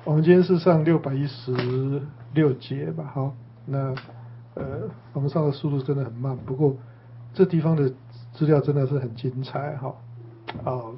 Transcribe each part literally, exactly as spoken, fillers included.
我们今天是上六百一十六节吧，好，那呃，我们上的速度真的很慢，不过这地方的资料真的是很精彩哈，啊、呃，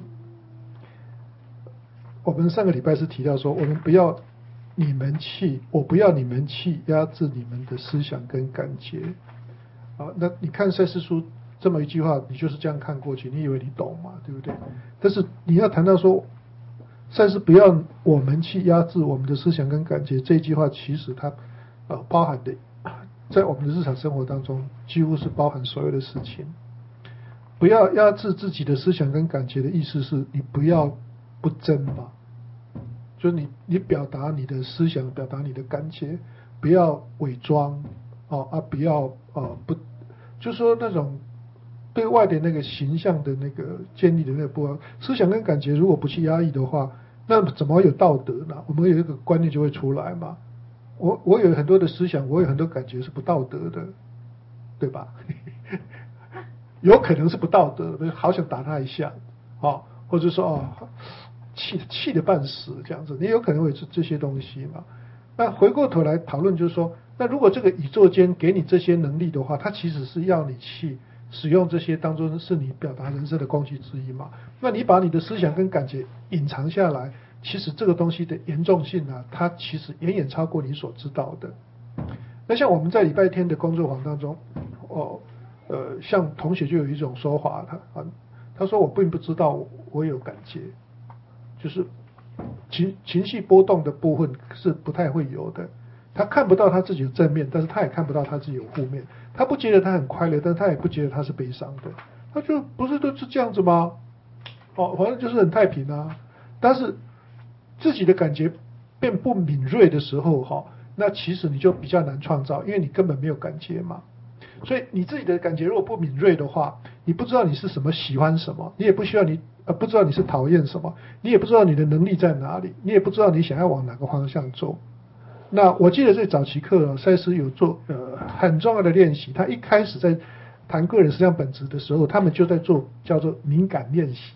我们上个礼拜是提到说，我们不要你们气，我不要你们气压制你们的思想跟感觉，啊，那你看赛斯书这么一句话，你就是这样看过去，你以为你懂嘛，对不对？但是你要谈到说，赛斯不要我们去压制我们的思想跟感觉，这一句话其实它呃包含的，在我们的日常生活当中，几乎是包含所有的事情。不要压制自己的思想跟感觉的意思是你不要不真嘛，就是你你表达你的思想，表达你的感觉，不要伪装哦啊，不要呃不，就说那种对外的那个形象的那个建立的那个部分，思想跟感觉如果不去压抑的话，那怎么会有道德呢？我们有一个观念就会出来嘛。我我有很多的思想，我有很多感觉是不道德的，对吧？有可能是不道德的，好想打他一下，哦，或者说哦，气气得半死这样子，你有可能会是这些东西嘛。那回过头来讨论，就是说，那如果这个宇宙间给你这些能力的话，它其实是要你去使用这些当中是你表达人生的工具之一嘛。那你把你的思想跟感觉隐藏下来，其实这个东西的严重性啊，它其实远远超过你所知道的。那像我们在礼拜天的工作坊当中，哦。呃，像同学就有一种说法，他啊，他说我并不知道我有感觉，就是情情绪波动的部分是不太会有的。他看不到他自己的正面，但是他也看不到他自己有负面。他不觉得他很快乐，但是他也不觉得他是悲伤的。他就不是都是这样子吗？哦，反正就是很太平啊。但是自己的感觉变不敏锐的时候，哈、哦，那其实你就比较难创造，因为你根本没有感觉嘛。所以你自己的感觉如果不敏锐的话，你不知道你是什么喜欢什么，你也不需要你呃不知道你是讨厌什么，你也不知道你的能力在哪里，你也不知道你想要往哪个方向走。那我记得在早期课赛斯有做呃很重要的练习，他一开始在谈个人实相本质的时候，他们就在做叫做敏感练习。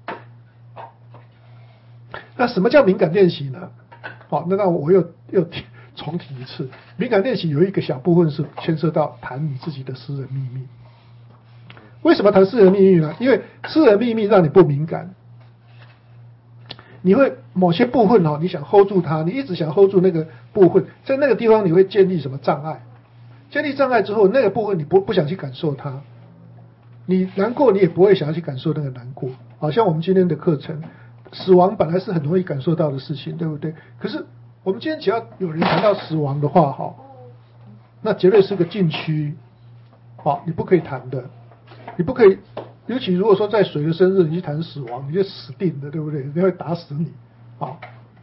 那什么叫敏感练习呢？好，那那我又又重提一次，敏感练习有一个小部分是牵涉到谈你自己的私人秘密。为什么谈私人秘密呢？因为私人秘密让你不敏感，你会某些部分哦，你想 hold 住它，你一直想 hold 住那个部分，在那个地方你会建立什么障碍？建立障碍之后，那个部分你不不想去感受它，你难过你也不会想要去感受那个难过。好像我们今天的课程，死亡本来是很容易感受到的事情，对不对？可是我们今天只要有人谈到死亡的话，哈，那绝对是个禁区，好，你不可以谈的，你不可以，尤其如果说在谁的生日你去谈死亡，你就死定了，对不对？人家会打死你，好。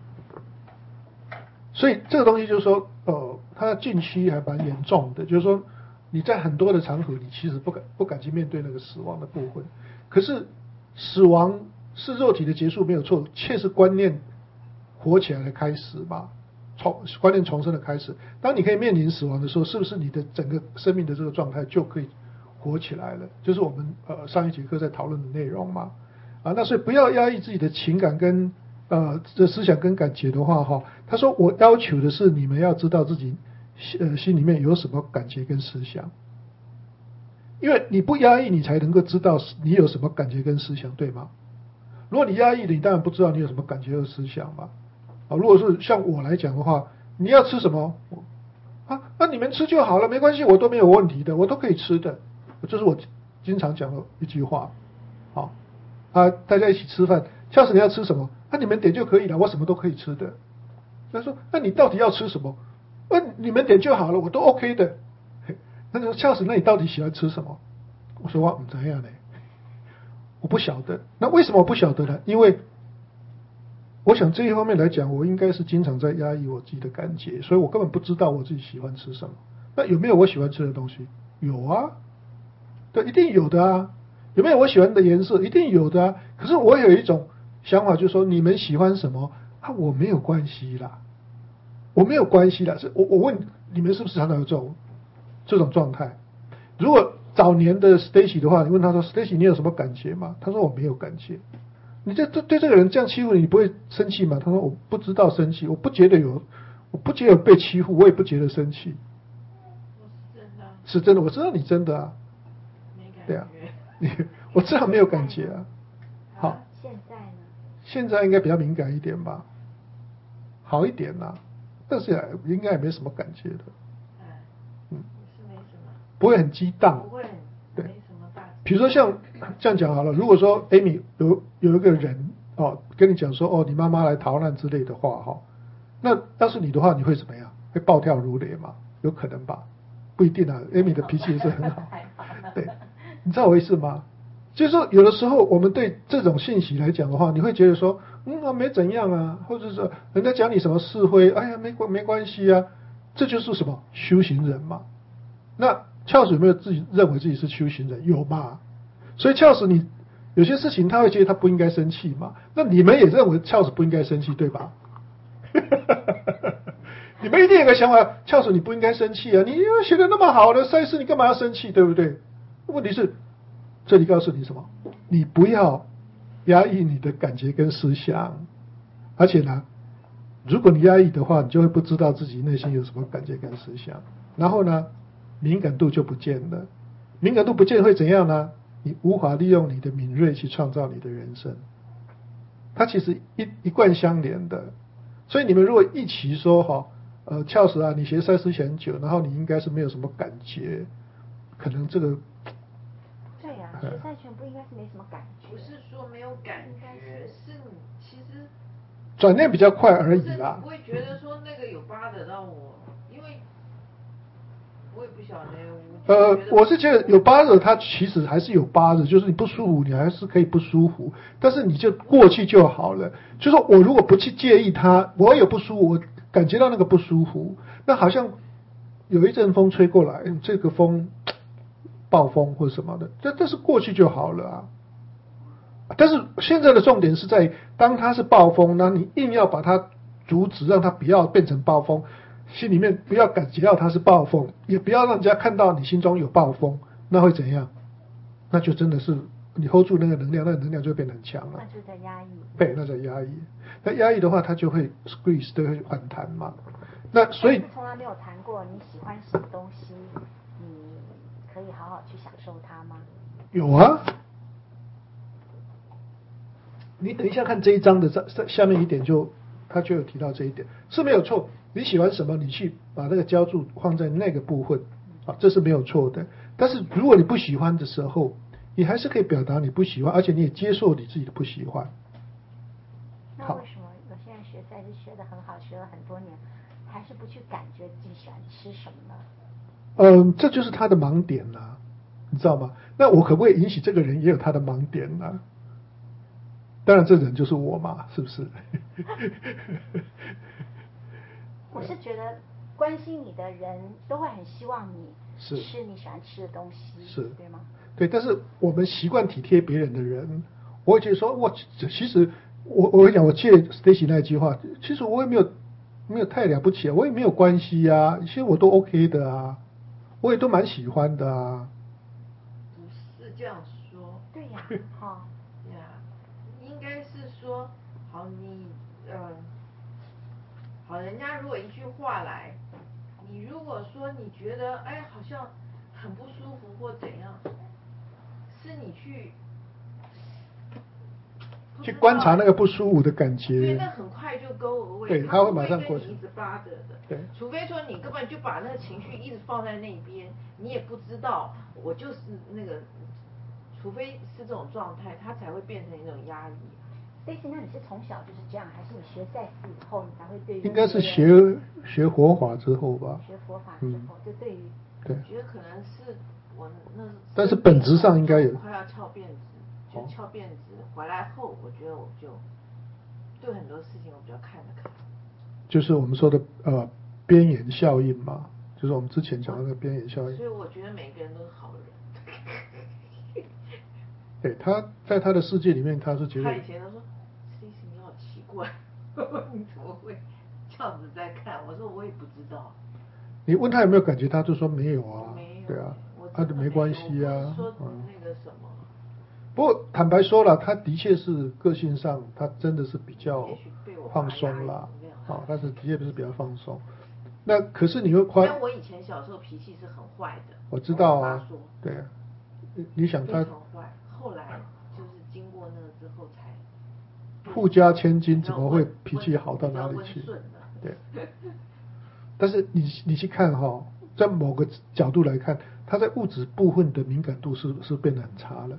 所以这个东西就是说，呃，它的禁区还蛮严重的，就是说你在很多的场合，你其实不敢不敢去面对那个死亡的部分。可是死亡是肉体的结束没有错，却是观念活起来的开始吧，重观念重生的开始。当你可以面临死亡的时候，是不是你的整个生命的这个状态就可以活起来了？就是我们呃上一节课在讨论的内容嘛。啊，那所以不要压抑自己的情感跟呃这思想跟感觉的话哈，他说我要求的是你们要知道自己呃心里面有什么感觉跟思想。因为你不压抑，你才能够知道你有什么感觉跟思想，对吗？如果你压抑了，你当然不知道你有什么感觉和思想嘛。啊，如果是像我来讲的话，你要吃什么啊？那你们吃就好了，没关系，我都没有问题的，我都可以吃的。这是我经常讲的一句话。好啊，大家一起吃饭，下次你要吃什么？那、啊、你们点就可以了，我什么都可以吃的。他说，那你到底要吃什么？那、啊、你们点就好了，我都 OK 的。那说恰死，那你到底喜欢吃什么？我说我不知道呢，我不晓得。那为什么我不晓得呢？因为我想这一方面来讲，我应该是经常在压抑我自己的感觉，所以我根本不知道我自己喜欢吃什么。那有没有我喜欢吃的东西？有啊，对，一定有的啊。有没有我喜欢的颜色？一定有的啊。可是我有一种想法，就是说你们喜欢什么啊？我没有关系啦，我没有关系啦。是我我问你们是不是常常有这种？这种状态，如果早年的 Stacy 的话，你问他说 Stacy 你有什么感觉吗？他说我没有感觉。 你这对对这个人这样欺负你，你不会生气吗？他说我不知道生气，我不觉得有，我不觉得有被欺负，我也不觉得生气。 我是真的。 是真的，我知道你真的啊。 没感觉。 对啊，你我知道没有感觉啊。好。 现在呢？ 现在应该比较敏感一点吧，好一点啦，但是应该也没什么感觉的。 嗯，是没什么。 不会很激荡。 不会。 对。 没什么大。 比如说像这样讲好了，如果说 Amy 有有一个人哦跟你讲说哦你妈妈来逃难之类的话哈，那要是你的话你会怎么样？会暴跳如雷吗？有可能吧，不一定啊。Amy 的脾气也是很好。对，你知道我意思吗？就是说有的时候我们对这种信息来讲的话，你会觉得说嗯啊没怎样啊，或者说人家讲你什么是非，哎呀没关没关系啊，这就是什么修行人嘛。那Charles有没有自己认为自己是修行人？有嘛？所以Charles你有些事情他会觉得他不应该生气嘛，那你们也认为Charles不应该生气对吧？你们一定有个想法，Charles你不应该生气啊，你写的那么好的赛事你干嘛要生气对不对？问题是这里告诉你什么？你不要压抑你的感觉跟思想，而且呢如果你压抑的话，你就会不知道自己内心有什么感觉跟思想，然后呢敏感度就不见了，敏感度不见会怎样呢？你无法利用你的敏锐去创造你的人生，它其实一一贯相连的。所以你们如果一起说哈，呃，Charles啊，你学赛斯学很久，然后你应该是没有什么感觉，可能这个。 对呀、啊，学赛拳不应该是没什么感觉。 不是说没有感觉，是你其实转念比较快而已啦。 不会觉得说那个有巴得到我，因为我也不晓得。 呃，我是觉得有巴惹，它其实还是有巴惹，就是你不舒服，你还是可以不舒服，但是你就过去就好了。就说我如果不去介意它，我有不舒服，我感觉到那个不舒服，那好像有一阵风吹过来，这个风暴风或什么的，这这是过去就好了啊。但是现在的重点是在当它是暴风，那你硬要把它阻止，让它不要变成暴风，心里面不要感觉到它是暴风，也不要让人家看到你心中有暴风，那会怎样？那就真的是你 hold 住那个能量，那个能量就会变得很强了。 那就在压抑。 对，那在压抑。那压抑的话，它就会 squeeze， 都会反弹嘛。那所以从来没有谈过你喜欢什么东西，你可以好好去享受它吗？ 有啊。你等一下看这一章的下下面一点就，他就有提到这一点，是没有错。你喜欢什么，你去把那个浇筑放在那个部分，啊，这是没有错的。但是如果你不喜欢的时候，你还是可以表达你不喜欢，而且你也接受你自己的不喜欢。 那为什么有些人学赛是学得很好，学了很多年，还是不去感觉自己喜欢吃什么呢？ 嗯，这就是他的盲点啦、啊，你知道吗？那我可不可以允许这个人也有他的盲点呢、啊？当然，这人就是我嘛，是不是？ 我是觉得关心你的人都会很希望你是吃你喜欢吃的东西， 是对吗？ 对，但是我们习惯体贴别人的人，我会觉得说，我其实我我会讲，我借 Stacy 那句话，其实我也没有没有太了不起，我也没有关系啊，其实我都 OK 的啊，我也都蛮喜欢的啊。 不是这样说。 对呀，哈。 对呀，应该是说，好你呃，好人家如果一句话来，你如果说你觉得哎好像很不舒服或怎样，是你去去观察那个不舒服的感觉。 对，那很快就 go away。 对，他会马上过去。 一直扒着的。 对。 除非说你根本就把那个情绪一直放在那边，你也不知道我就是那个，除非是这种状态，它才会变成一种压抑。 Stacy，那你是从小就是这样，还是你学赛事以后你才会对于？ 应该是学学佛法之后吧。 学佛法之后，嗯、就对于。 对。 我觉得可能是我那。 但是本质上应该有。 快要翘辫子，就翘辫子回来后，我觉得我就对很多事情我比较看得开。 就是我们说的呃边缘效应嘛，就是我们之前讲的那个边缘效应。 所以我觉得每个人都是好人。 对，他在他的世界里面，他是觉得。 他以前都说 ，Stacy 你好奇怪，你怎么会这样子在看？我说我也不知道。 你问他有没有感觉，他就说没有啊。 没有。 对啊，他就没关系啊。 说那个什么。 不过坦白说了，他的确是个性上，他真的是比较放松啦，哦，但是的确是比较放松。那可是你会夸， 但我以前小时候脾气是很坏的， 我知道啊，对啊，你想他非常坏，后来就是经过那个之后才富家千金，怎么会脾气好到哪里去？对。但是你你去看哈、哦，在某个角度来看，他在物质部分的敏感度是是变得很差了。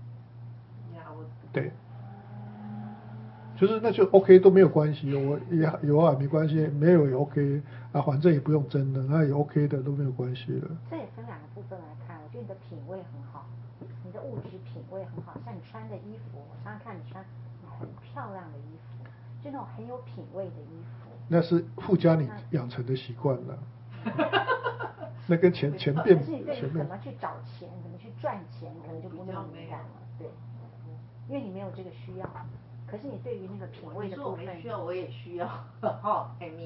对。就是那就 OK 都没有关系，我也有啊没关系，没有也 OK 啊，反正也不用争的，那也 OK 的都没有关系了。 这也分两个部分来看，我觉得你的品味很好，你的物质品味很好，像你穿的衣服，我常常看你穿很漂亮的衣服，就那种很有品味的衣服。 那是附加你养成的习惯了。那跟钱钱变， 可是你对于怎么去找钱，怎么去赚钱，可能就不那么敏感了，对，因为你没有这个需要。可是你对于那个品味的部分， 我没需要，我也需要。哦，艾米。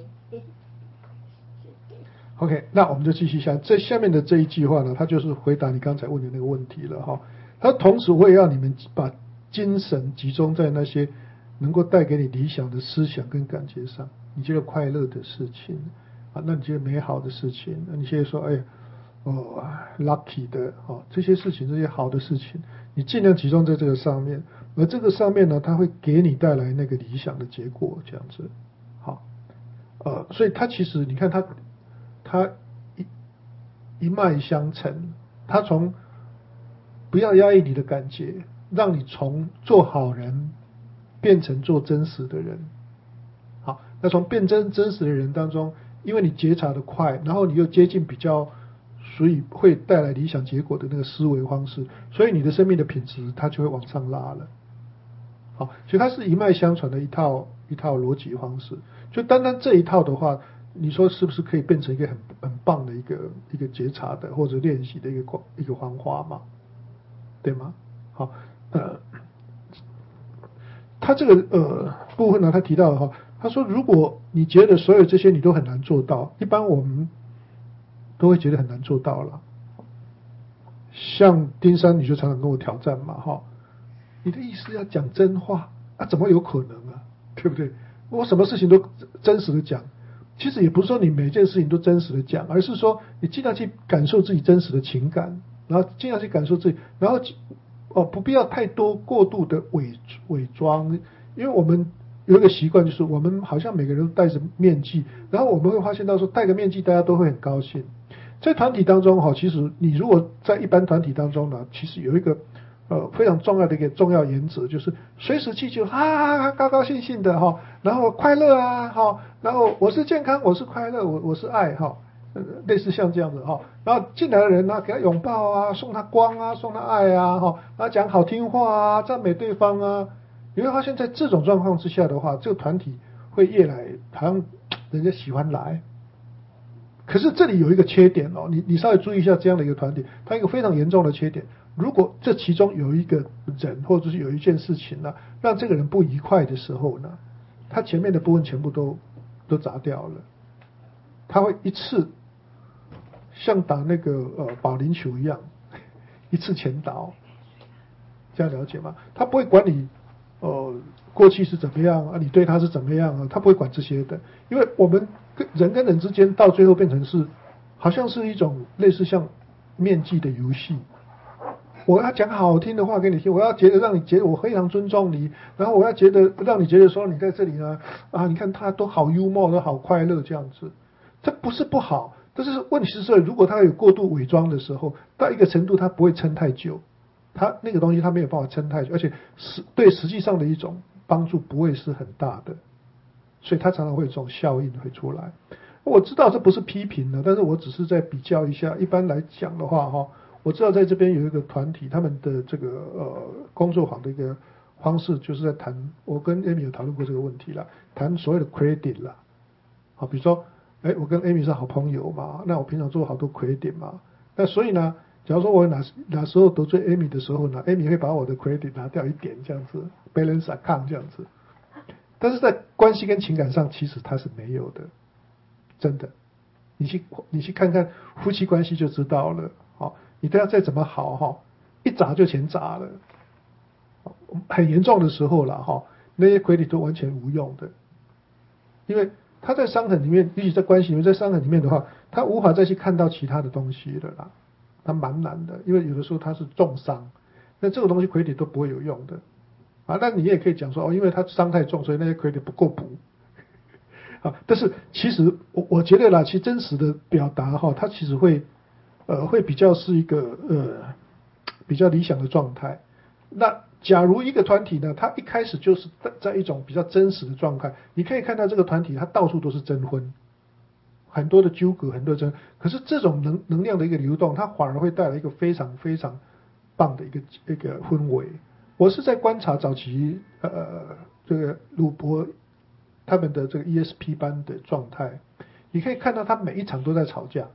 OK， 那我们就继续下，这下面的这一句话呢，它就是回答你刚才问的那个问题了哈。它同时我也要你们把精神集中在那些能够带给你理想的思想跟感觉上，你觉得快乐的事情啊，那你觉得美好的事情，那你现在说，哎呀，哦 ，lucky 的哦，这些事情，这些好的事情，你尽量集中在这个上面。而这个上面呢，它会给你带来那个理想的结果，这样子，好，呃，所以它其实你看它，它一一脉相承，它从不要压抑你的感觉，让你从做好人变成做真实的人，好，那从变真真实的人当中，因为你觉察的快，然后你又接近比较。所以会带来理想结果的那个思维方式，所以你的生命的品质它就会往上拉了。好，所以它是一脉相传的一套一套逻辑方式。就单单这一套的话，你说是不是可以变成一个很很棒的一个一个觉察的或者练习的一个一个方法嘛？对吗？好，呃，他这个呃部分呢，他提到的话，他说如果你觉得所有这些你都很难做到，一般我们都会觉得很难做到了。像丁山，你就常常跟我挑战嘛，哈。你的意思要讲真话啊？怎么有可能啊？对不对？我什么事情都真实的讲，其实也不是说你每件事情都真实的讲，而是说你尽量去感受自己真实的情感，然后尽量去感受自己，然后哦不必要太多过度的伪伪装，因为我们有一个习惯，就是我们好像每个人都戴着面具，然后我们会发现到说戴个面具大家都会很高兴。在团体当中哈，其实你如果在一般团体当中呢，其实有一个。呃，非常重要的一个重要原则就是随时记住，哈哈哈，高高兴兴的哈，然后快乐啊哈，然后我是健康，我是快乐，我我是爱哈，呃，类似像这样子哈，然后进来的人呢，给他拥抱啊，送他光啊，送他爱啊哈，然后讲好听话啊，赞美对方啊，你会发现在这种状况之下的话，这个团体会越来好像人家喜欢来。可是这里有一个缺点哦，你你稍微注意一下这样的一个团体，它有一个非常严重的缺点。如果这其中有一个人或者是有一件事情呢，让这个人不愉快的时候呢，他前面的部分全部都都砸掉了，他会一次像打那个呃保龄球一样，一次全倒，这样了解吗？他不会管你呃过去是怎么样啊，你对他是怎么样啊，他不会管这些的，因为我们跟人跟人之间到最后变成是好像是一种类似像面具的游戏。我要讲好听的话给你听，我要觉得让你觉得我非常尊重你，然后我要觉得让你觉得说你在这里呢啊，你看他都好幽默，都好快乐这样子，这不是不好，但是问题是如果他有过度伪装的时候，到一个程度他不会撑太久，他那个东西他没有办法撑太久，而且实对实际上的一种帮助不会是很大的，所以他常常会有这种效应会出来。我知道这不是批评的，但是我只是在比较一下，一般来讲的话哈。我知道在这边有一个团体，他们的这个呃工作坊的一个方式，就是在谈，我跟 Amy 有讨论过这个问题了，谈所谓的 credit 啦，好，比如说，哎，我跟 Amy 是好朋友嘛，那我平常做好多 credit 嘛，那所以呢，假如说我哪哪时候得罪 Amy 的时候呢 ，Amy 会把我的 credit 拿掉一点这样子 ，balance account 这样子，但是在关系跟情感上，其实它是没有的，真的，你去你去看看夫妻关系就知道了，好。你都要再怎么好哈，一砸就全砸了， 很严重的时候了哈，那些傀儡都完全无用的，因为他在伤痕里面，尤其在关系里面，在伤痕里面的话，他无法再去看到其他的东西了啦，他蛮难的，因为有的时候他是重伤，那这个东西傀儡都不会有用的啊。那你也可以讲说哦，因为他伤太重，所以那些傀儡不够补啊。但是其实我我觉得啦，其实真实的表达哈，它其实会呃会比较是一个呃比较理想的状态。那假如一个团体呢，它一开始就是在在一种比较真实的状态，你可以看到这个团体它到处都是征婚，很多的纠葛，很多的争，可是这种能能量的一个流动，它反而会带来一个非常非常棒的一个一个氛围。我是在观察早期呃这个鲁伯他们的这个 E S P 班的状态，你可以看到他每一场都在吵架。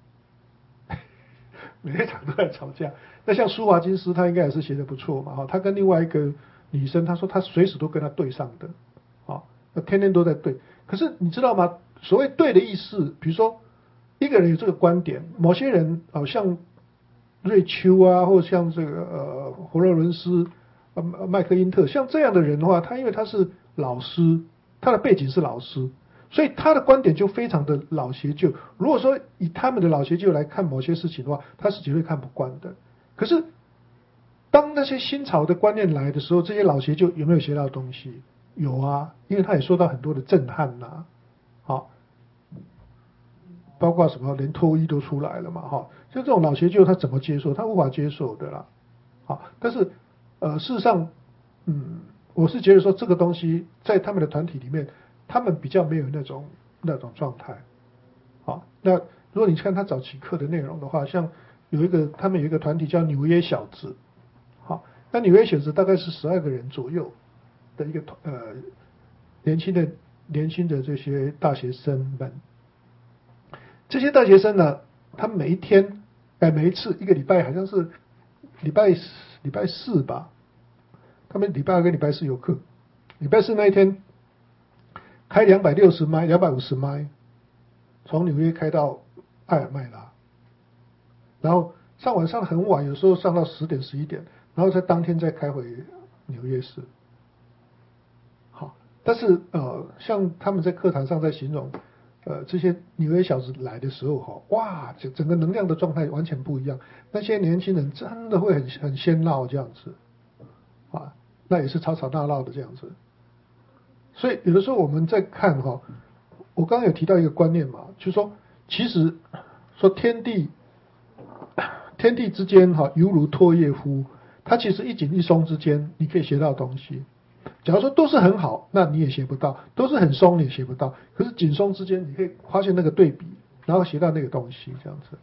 每一场都在吵架。那像舒华金斯，他应该也是写的不错嘛，哈，他跟另外一个女生，他说他随时都跟他对上的，啊，那天天都在对。可是你知道吗？所谓对的意思，比如说一个人有这个观点，某些人好、哦、像瑞秋啊，或像这个呃佛罗伦斯、呃麦克因特，像这样的人的话，他因为他是老师，他的背景是老师。所以他的观点就非常的老邪旧。如果说以他们的老邪旧来看某些事情的话，他是绝对看不惯的。可是当那些新潮的观念来的时候，这些老邪旧有没有学到东西？有啊，因为他也受到很多的震撼呐、啊，好，包括什么连脱衣都出来了嘛，哈，就这种老邪旧他怎么接受？他无法接受的啦，好，但是呃事实上，嗯，我是觉得说这个东西在他们的团体里面。他们比较没有那种那种状态，好，那如果你看他早期课的内容的话，像有一个他们有一个团体叫纽约小子，好，那纽约小子大概是十二个人左右的一个呃年轻的年轻的这些大学生们，这些大学生呢，他们每一天哎每一次一个礼拜好像是礼拜礼拜四吧，他们礼拜二跟礼拜四有课，礼拜四那一天。开两百六十迈，两百五十迈，从纽约开到艾尔麦拉，然后上晚上很晚，有时候上到十点十一点，然后在当天再开回纽约市。好，但是呃，像他们在课堂上在形容，呃，这些纽约小子来的时候哈，哇，整整个能量的状态完全不一样。那些年轻人真的会很很喧闹这样子，啊，那也是吵吵闹闹的这样子。所以有的时候我们在看哈，我刚刚有提到一个观念嘛，就是说，其实说天地天地之间哈，犹如唾液乎，它其实一紧一松之间，你可以学到东西。假如说都是很好，那你也学不到；都是很松，你也学不到。可是紧松之间，你可以发现那个对比，然后学到那个东西，这样子。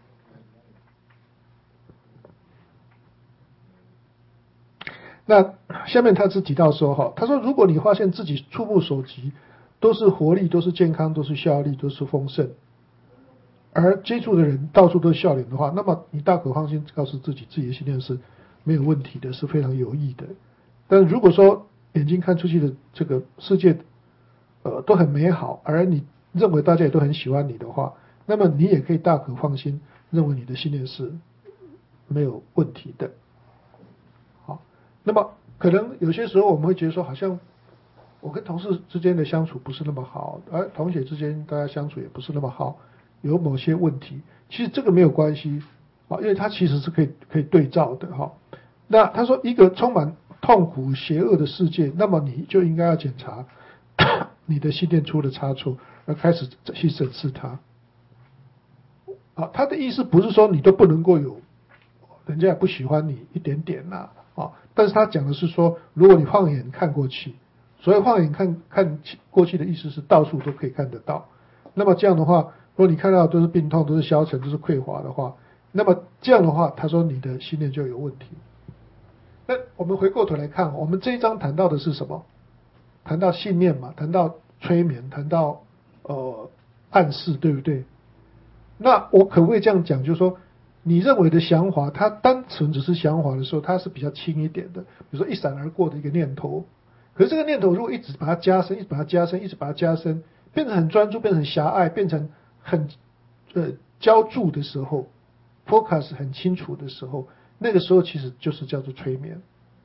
那下面他是提到说哈，他说如果你发现自己触目所及都是活力，都是健康，都是效力，都是丰盛，而接触的人到处都是笑脸的话，那么你大可放心告诉自己，自己的信念是没有问题的，是非常有益的。但如果说眼睛看出去的这个世界，呃，都很美好，而你认为大家也都很喜欢你的话，那么你也可以大可放心，认为你的信念是没有问题的。那么可能有些时候我们会觉得说，好像我跟同事之间的相处不是那么好，而同学之间大家相处也不是那么好，有某些问题。其实这个没有关系啊，因为它其实是可以可以对照的哈。那他说，一个充满痛苦、邪恶的世界，那么你就应该要检查你的信念出了差错，而开始去审视它。啊，他的意思不是说你都不能够有，人家也不喜欢你一点点呐。啊，但是他讲的是说，如果你放眼看过去，所谓放眼看看过去的意思是到处都可以看得到。那么这样的话，如果你看到都是病痛、都是消沉、都是匮乏的话，那么这样的话，他说你的信念就有问题。那我们回过头来看，我们这一章谈到的是什么？谈到信念嘛，谈到催眠，谈到呃暗示，对不对？那我可不可以这样讲，就是说，你认为的想法，它单纯只是想法的时候，它是比较轻一点的，比如说一闪而过的一个念头。可是这个念头如果一直把它加深，一直把它加深，一直把它加深，变成很专注，变成狭隘，变成很呃焦注的时候 ，focus 很清楚的时候，那个时候其实就是叫做催眠。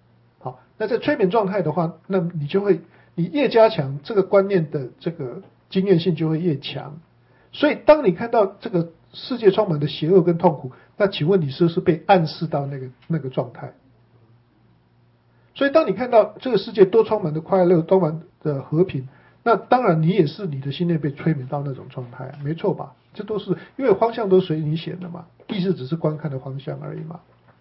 好，那在催眠状态的话，那你就会，你越加强这个观念的这个经验性就会越强。所以当你看到这个世界充满的邪恶跟痛苦，那请问你是不是被暗示到那个那个状态？所以当你看到这个世界都充满的快乐，都满的和平，那当然你也是你的心念被催眠到那种状态，没错吧？这都是因为方向都随你选的嘛，意识只是观看的方向而已嘛。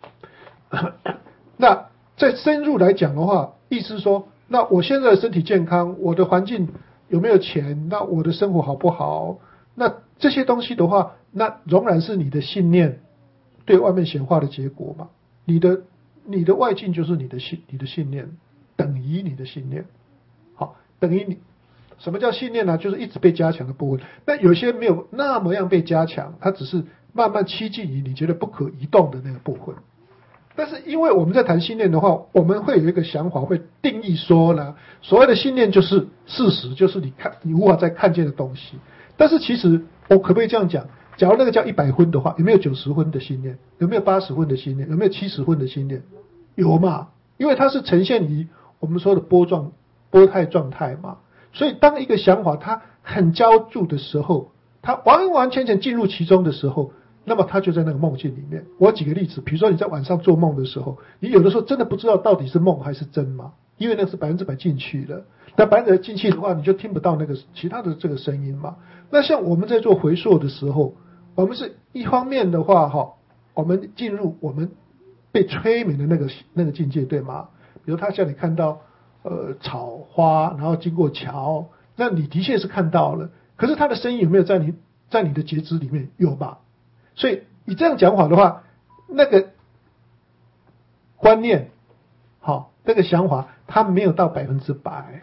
那再深入来讲的话，意思是说，那我现在的身体健康，我的环境有没有钱，那我的生活好不好？那这些东西的话，那仍然是你的信念对外面显化的结果嘛。你的你的外境就是你的信，你的信念等于你的信念，好，等于你。什么叫信念呢？就是一直被加强的部分。那有些没有那么样被加强，它只是慢慢趋近于你觉得不可移动的那个部分。但是因为我们在谈信念的话，我们会有一个想法，会定义说呢，所谓的信念就是事实，就是你看你无法再看见的东西。但是其实我可不可以这样讲？假如那个叫一百分的话，有没有九十分的信念？有没有八十分的信念？有没有七十分的信念？有嘛？因为它是呈现于我们说的波状波态状态嘛。所以当一个想法它很焦注的时候，它完完全全进入其中的时候，那么它就在那个梦境里面。我举个例子，比如说你在晚上做梦的时候，你有的时候真的不知道到底是梦还是真嘛，因为那是百分之百进去的。那百分之百进去的话，你就听不到那个其他的这个声音嘛。那像我们在做回溯的时候，我们是一方面的话哈，我们进入我们被催眠的那个那个境界，对吗？比如他叫你看到呃，草花，然后经过桥，那你的确是看到了，可是它的声音有没有在你在你的觉知里面？有吧？所以你这样讲法的话，那个观念，好，那个想法，它没有到百分之百，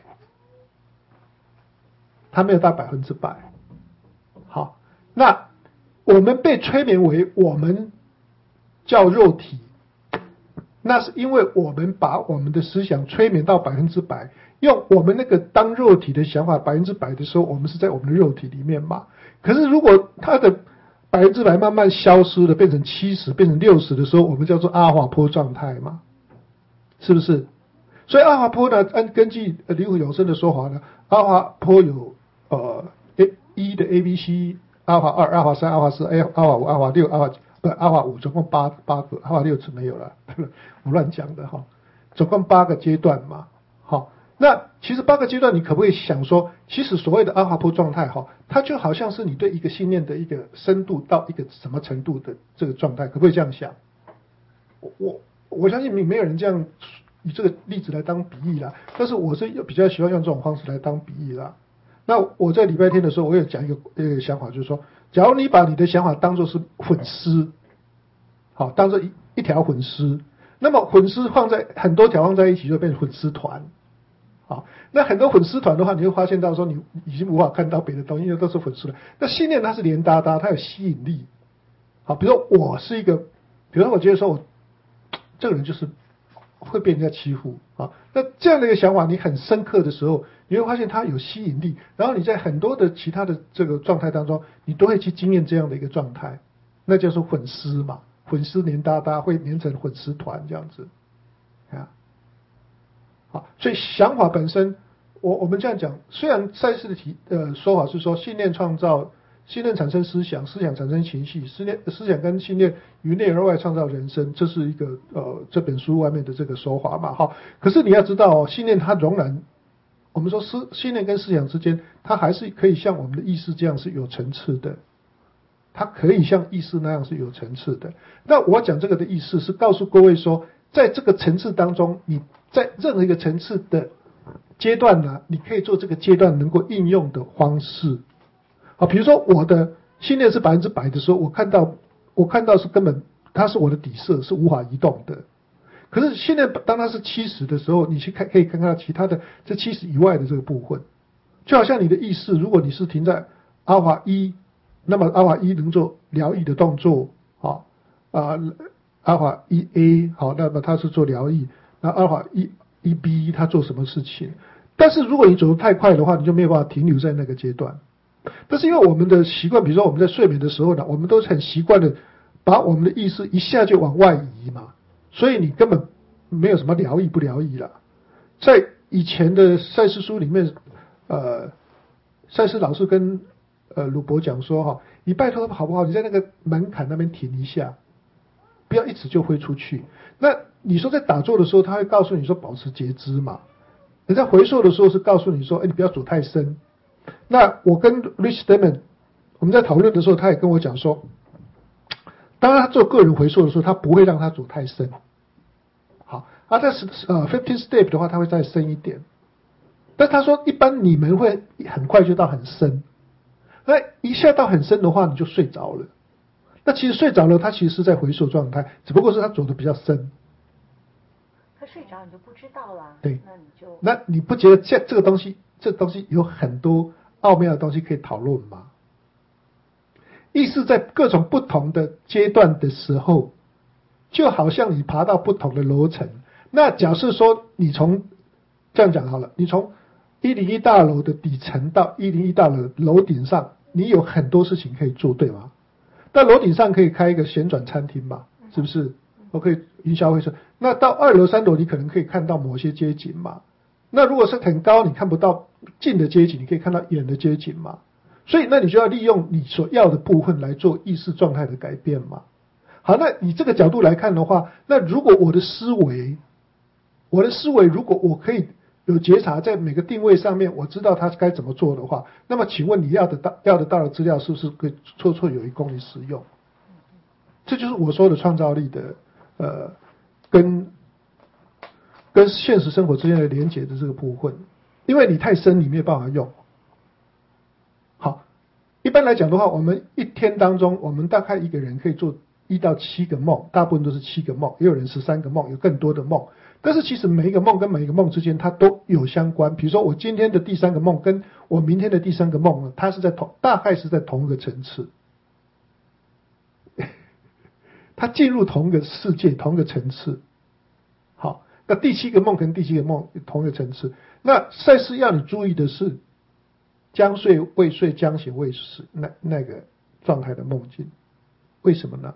它没有到百分之百。好，那我们被催眠为我们叫肉体。那是因为我们把我们的思想催眠到百分之百，用我们那个当肉体的想法百分之百的时候，我们是在我们的肉体里面嘛。可是如果它的百分之百慢慢消失了，变成七十，变成六十的时候，我们叫做阿尔法波状态嘛，是不是？所以阿尔法波呢，按根据灵魂永生的说法呢，阿尔法波有呃一的 A、B、C， 阿尔法二、阿尔法三、阿尔法四、阿尔法五、阿尔法六、阿尔法不，阿尔法五总共八八个，阿尔法六次没有了，我乱讲的哈。总共八个阶段嘛，好，那其实八个阶段，你可不可以想说，其实所谓的阿尔法波状态哈，它就好像是你对一个信念的一个深度到一个什么程度的这个状态，可不可以这样想？我我我相信没没有人这样以这个例子来当比喻啦，但是我是比较喜欢用这种方式来当比喻啦。那我在礼拜天的时候，我有讲一个一个想法，就是说，假如你把你的想法当作是粉丝，好，当作一一条粉丝，那么粉丝放在很多条放在一起，就变成粉丝团。好，那很多粉丝团的话，你会发现到说，你已经无法看到别的东西，因为都是粉丝了。那信念它是连搭搭，它有吸引力。好，比如说我是一个，比如说我觉得说我这个人就是会被人家欺负啊，那这样的一个想法，你很深刻的时候，你会发现它有吸引力，然后你在很多的其他的这个状态当中，你都会去经验这样的一个状态，那叫做粉丝嘛，粉丝连搭搭会连成粉丝团这样子啊。好，所以想法本身，我我们这样讲，虽然赛斯的题呃说法是说信念创造，信念产生思想，思想产生情绪，思念思想跟信念由内而外创造人生，这是一个呃这本书外面的这个说法嘛，哈。可是你要知道哦，信念它仍然，我们说思信念跟思想之间，它还是可以像我们的意识这样是有层次的，它可以像意识那样是有层次的。那我讲这个的意思是告诉各位说，在这个层次当中，你在任何一个层次的阶段呢，你可以做这个阶段能够应用的方式。好，比如说我的信念是百分之百的时候，我看到我看到是根本它是我的底色，是无法移动的。可是信念当它是七十的时候，你去看可以看看其他的这七十以外的这个部分，就好像你的意识，如果你是停在阿尔法一，那么阿尔法一能做疗愈的动作，好啊，阿尔法一 A 好，那么它是做疗愈。那阿尔法一一 B 它做什么事情？但是如果你走得太快的话，你就没有办法停留在那个阶段。但是因为我们的习惯，比如说我们在睡眠的时候呢，我们都很习惯的把我们的意识一下就往外移嘛，所以你根本没有什么疗愈不疗愈了。在以前的赛斯书里面，呃，赛斯老师跟呃鲁伯讲说哈，你拜托好不好？你在那个门槛那边停一下，不要一直就挥出去。那你说在打坐的时候，他会告诉你说保持觉知嘛。人在回溯的时候是告诉你说，哎，你不要走太深。那我跟 Rich Steinman 我们在讨论的时候，他也跟我讲说，当然他做个人回溯的时候，他不会让他走太深。好，啊，在呃 fifteen step 的话，他会再深一点。但他说，一般你们会很快就到很深，那一下到很深的话，你就睡着了。那其实睡着了，他其实是在回溯状态，只不过是他走的比较深。 他睡着你就不知道了。 对， 那你就那你不觉得这这个东西，这个东西有很多奥妙的东西可以讨论吗？意识在各种不同的阶段的时候，就好像你爬到不同的楼层。那假设说你从这样讲好了，你从一零一大楼的底层到一零一大楼楼顶上，你有很多事情可以做，对吗？到楼顶上可以开一个旋转餐厅嘛，是不是？我可以云霄飞车。那到二楼、三楼，你可能可以看到某些街景嘛。那如果是很高，你看不到近的街景，你可以看到远的街景嘛。所以，那你就要利用你所要的部分来做意识状态的改变嘛。好，那以这个角度来看的话，那如果我的思维，我的思维如果我可以有觉察，在每个定位上面，我知道它该怎么做的话，那么请问你要得到要得到的资料是不是可以绰绰有余供你使用？这就是我说的创造力的呃，跟跟现实生活之间的连结的这个部分，因为你太深，你没有办法用。好，一般来讲的话，我们一天当中，我们大概一个人可以做一到七个梦，大部分都是七个梦，也有人十三个梦，有更多的梦。但是其实每一个梦跟每一个梦之间，它都有相关。比如说我今天的第三个梦跟我明天的第三个梦呢，它是在同大概是在同一个层次。他进入同一个世界，同一个层次。好，那第七个梦跟第七个梦同一个层次。那赛斯要你注意的是，将睡未睡，将醒未醒，那那个状态的梦境。为什么呢？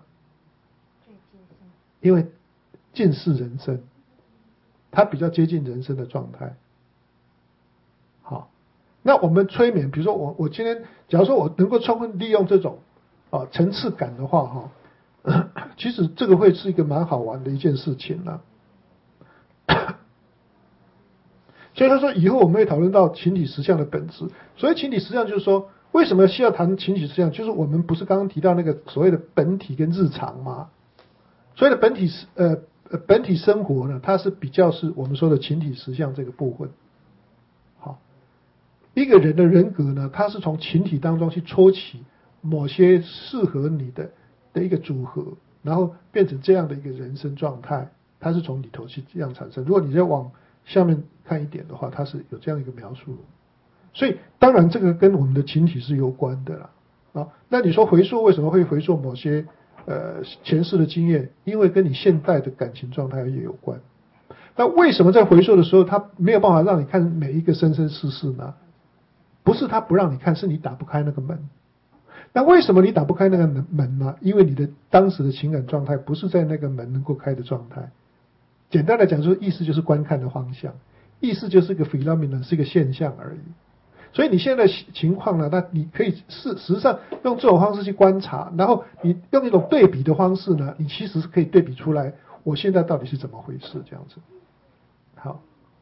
因为近似人生，它比较接近人生的状态。好，那我们催眠，比如说我我今天，假如说我能够充分利用这种啊层次感的话，哈。其实这个会是一个蛮好玩的一件事情啦、啊。所以他说以后我们会讨论到群体实相的本质。所以群体实相就是说，为什么需要谈群体实相？就是我们不是刚刚提到那个所谓的本体跟日常吗？所谓的本体呃本体生活呢，它是比较是我们说的群体实相这个部分。好，一个人的人格呢，它是从群体当中去抽起某些适合你的。的一个组合，然后变成这样的一个人生状态，它是从里头去这样产生。如果你再往下面看一点的话，它是有这样一个描述。所以当然这个跟我们的群体是有关的啦。啊，那你说回溯为什么会回溯某些呃前世的经验？因为跟你现在的感情状态也有关。那为什么在回溯的时候，他没有办法让你看每一个生生世世呢？不是他不让你看，是你打不开那个门。那为什么你打不开那个门呢？因为你的当时的情感状态不是在那个门能够开的状态。简单的讲说，意识就是观看的方向，意识就是一个 phenomenon， 是一个现象而已。所以你现在的情况呢，那你可以是实际上用这种方式去观察，然后你用一种对比的方式呢，你其实是可以对比出来，我现在到底是怎么回事这样子。好，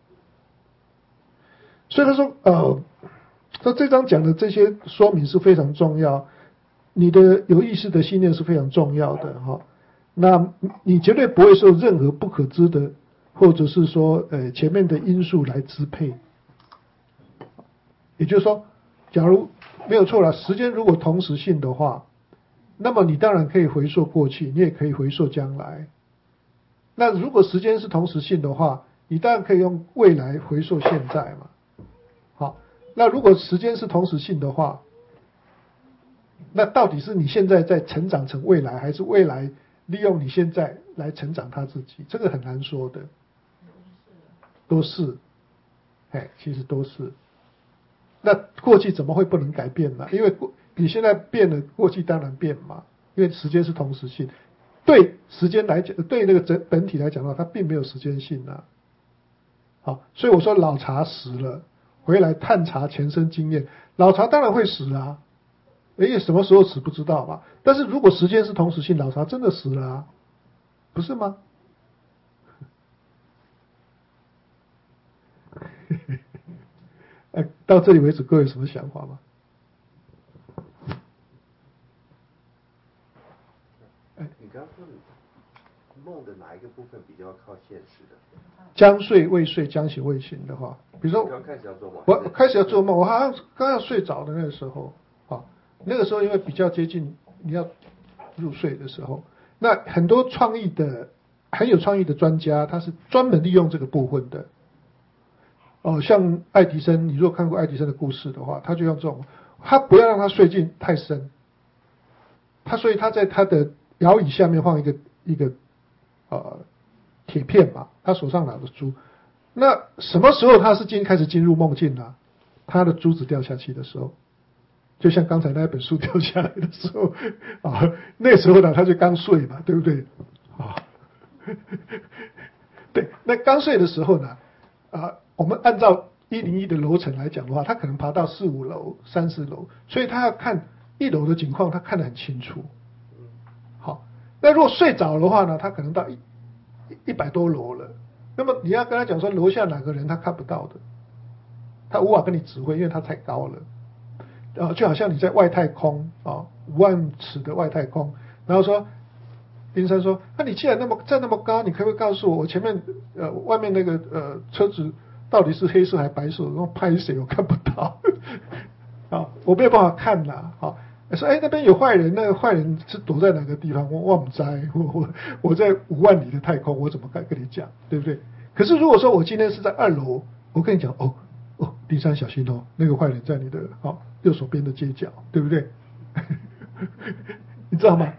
所以他说，呃，他这章讲的这些说明是非常重要。你的有意识的信念是非常重要的哈，那你绝对不会受任何不可知的，或者是说呃前面的因素来支配。也就是说，假如没有错了，时间如果同时性的话，那么你当然可以回溯过去，你也可以回溯将来。那如果时间是同时性的话，你当然可以用未来回溯现在嘛。好，那如果时间是同时性的话，那到底是你现在在成长成未来，还是未来利用你现在来成长他自己？这个很难说的。都是，哎，其实都是。那过去怎么会不能改变呢？因为过你现在变了，过去当然变嘛，因为时间是同时性。 对时间来讲，对那个整本体来讲的话，它并没有时间性啊。好，所以我说老茶死了，回来探查前生经验，老茶当然会死啊，因为什么时候死不知道嘛。但是如果时间是同时性，老茶真的死了啊，不是吗？哎，到这里为止，各位有什么想法吗？ 哎，你刚刚说梦的哪一个部分比较靠现实的？ 将睡未睡，将醒未醒的话，比如说刚开始要做梦， 我开始要做梦，我好像刚要睡着的那个时候，啊，那个时候因为比较接近你要入睡的时候，那很多创意的很有创意的专家，他是专门利用这个部分的。哦，像爱迪生，你如果看过爱迪生的故事的话，他就用这种，他不要让他睡进太深，他所以他在他的摇椅下面放一个一个呃铁片嘛，他手上拿着珠，那什么时候他是进开始进入梦境呢、啊？他的珠子掉下去的时候，就像刚才那本书掉下来的时候啊，那时候呢他就刚睡嘛，对不对？啊，对，那刚睡的时候呢，啊。我们按照一零一的楼层来讲的话，他可能爬到四五楼、三四楼，所以他要看一楼的情况，他看得很清楚。好，那如果睡着的话呢，他可能到一一百多楼了，那么你要跟他讲说楼下哪个人他看不到的，他无法跟你指挥，因为他太高了。呃，就好像你在外太空啊，五万尺的外太空，然后说。丁山说：“那、啊、你既然那么站那么高，你可不可以告诉我，我前面呃外面那个呃车子到底是黑色还是白色？然后拍谁我看不到，啊，我没有办法看呐。好，说哎那边有坏人，那个坏人是躲在哪个地方？我我不知道，我我我在五万里的太空，我怎么敢跟你讲，对不对？可是如果说我今天是在二楼，我跟你讲哦哦，丁山小心哦，那个坏人在你的好、哦、右手边的街角，对不对？你知道吗？”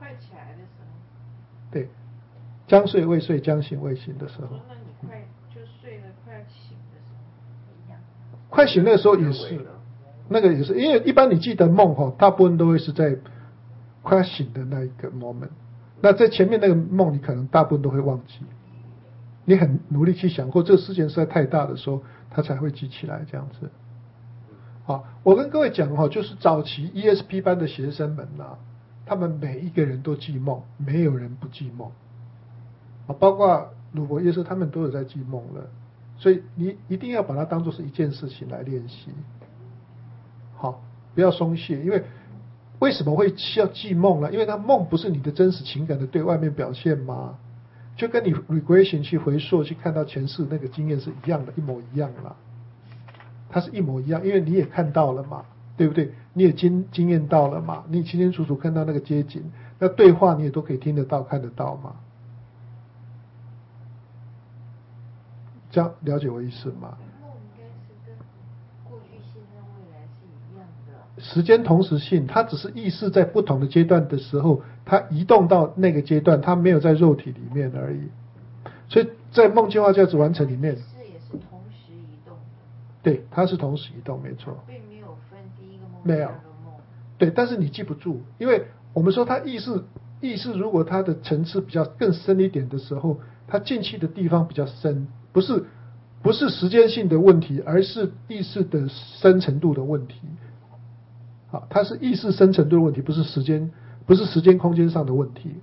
对，将睡未睡，将醒未醒的时候。 那你快就睡了，快醒的时候一样。 快醒那时候也是，那个也是，因为一般你记得梦哈，大部分都会是在快要醒的那一个 moment。那在前面那个梦，你可能大部分都会忘记。你很努力去想，或这个事情实在太大的时候，它才会记起来这样子。好，我跟各位讲哈，就是早期 E S P 班的学生们呐、啊。他们每一个人都记梦，没有人不记梦，啊，包括鲁伯耶稣他们都有在记梦了，所以你一定要把它当作是一件事情来练习，好，不要松懈，因为为什么会需要记梦呢？因为它梦不是你的真实情感的对外面表现吗？就跟你 regression 去回溯去看到前世那个经验是一样的，一模一样啦，它是一模一样，因为你也看到了嘛。对不对？你也经经验到了嘛？你清清楚楚看到那个街景，那对话你也都可以听得到、看得到嘛？这样了解我意思吗？ 梦应该是跟过去、现在、未来是一样的。 时间同时性，它只是意识在不同的阶段的时候，它移动到那个阶段，它没有在肉体里面而已。所以在梦进化价值完成里面， 是也是同时移动的。 对，它是同时移动，没错。 并没有分第一个梦、 没有。 第二个梦。 对，但是你记不住，因为我们说它意识意识如果它的层次比较更深一点的时候，它进去的地方比较深，不是不是时间性的问题，而是意识的深程度的问题。好，它是意识深程度的问题，不是时间不是时间空间上的问题。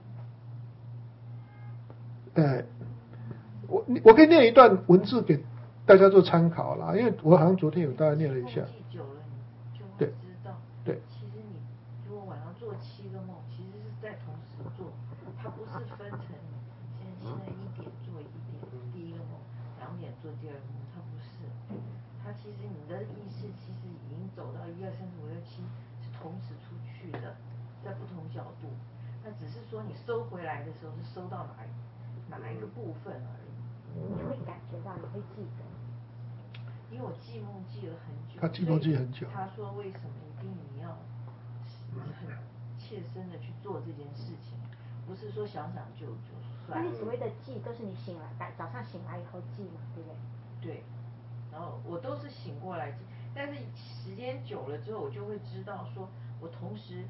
呃，我我可以念一段文字给大家做参考啦，因为我好像昨天有大概念了一下。 记久了你就会对知道。 对。 其实你如果晚上做七个梦，其实是在同时做，它不是分成现在现在一点做一点第一个梦，两点做第二个梦，它不是。它其实你的意识其实已经走到一二三四五六七是同时出去的，在不同角度。那只是说你收回来的时候是收到哪一哪一个部分而已。 你会感觉到，你会记得。 因为我记梦记了很久， 他记梦记很久。 他说为什么一定你要很切身的去做这件事情，不是说想想就就算。 那你所谓的记，都是你醒来，早上醒来以后记嘛，对不对？ 对，然后我都是醒过来记，但是时间久了之后，我就会知道说，我同时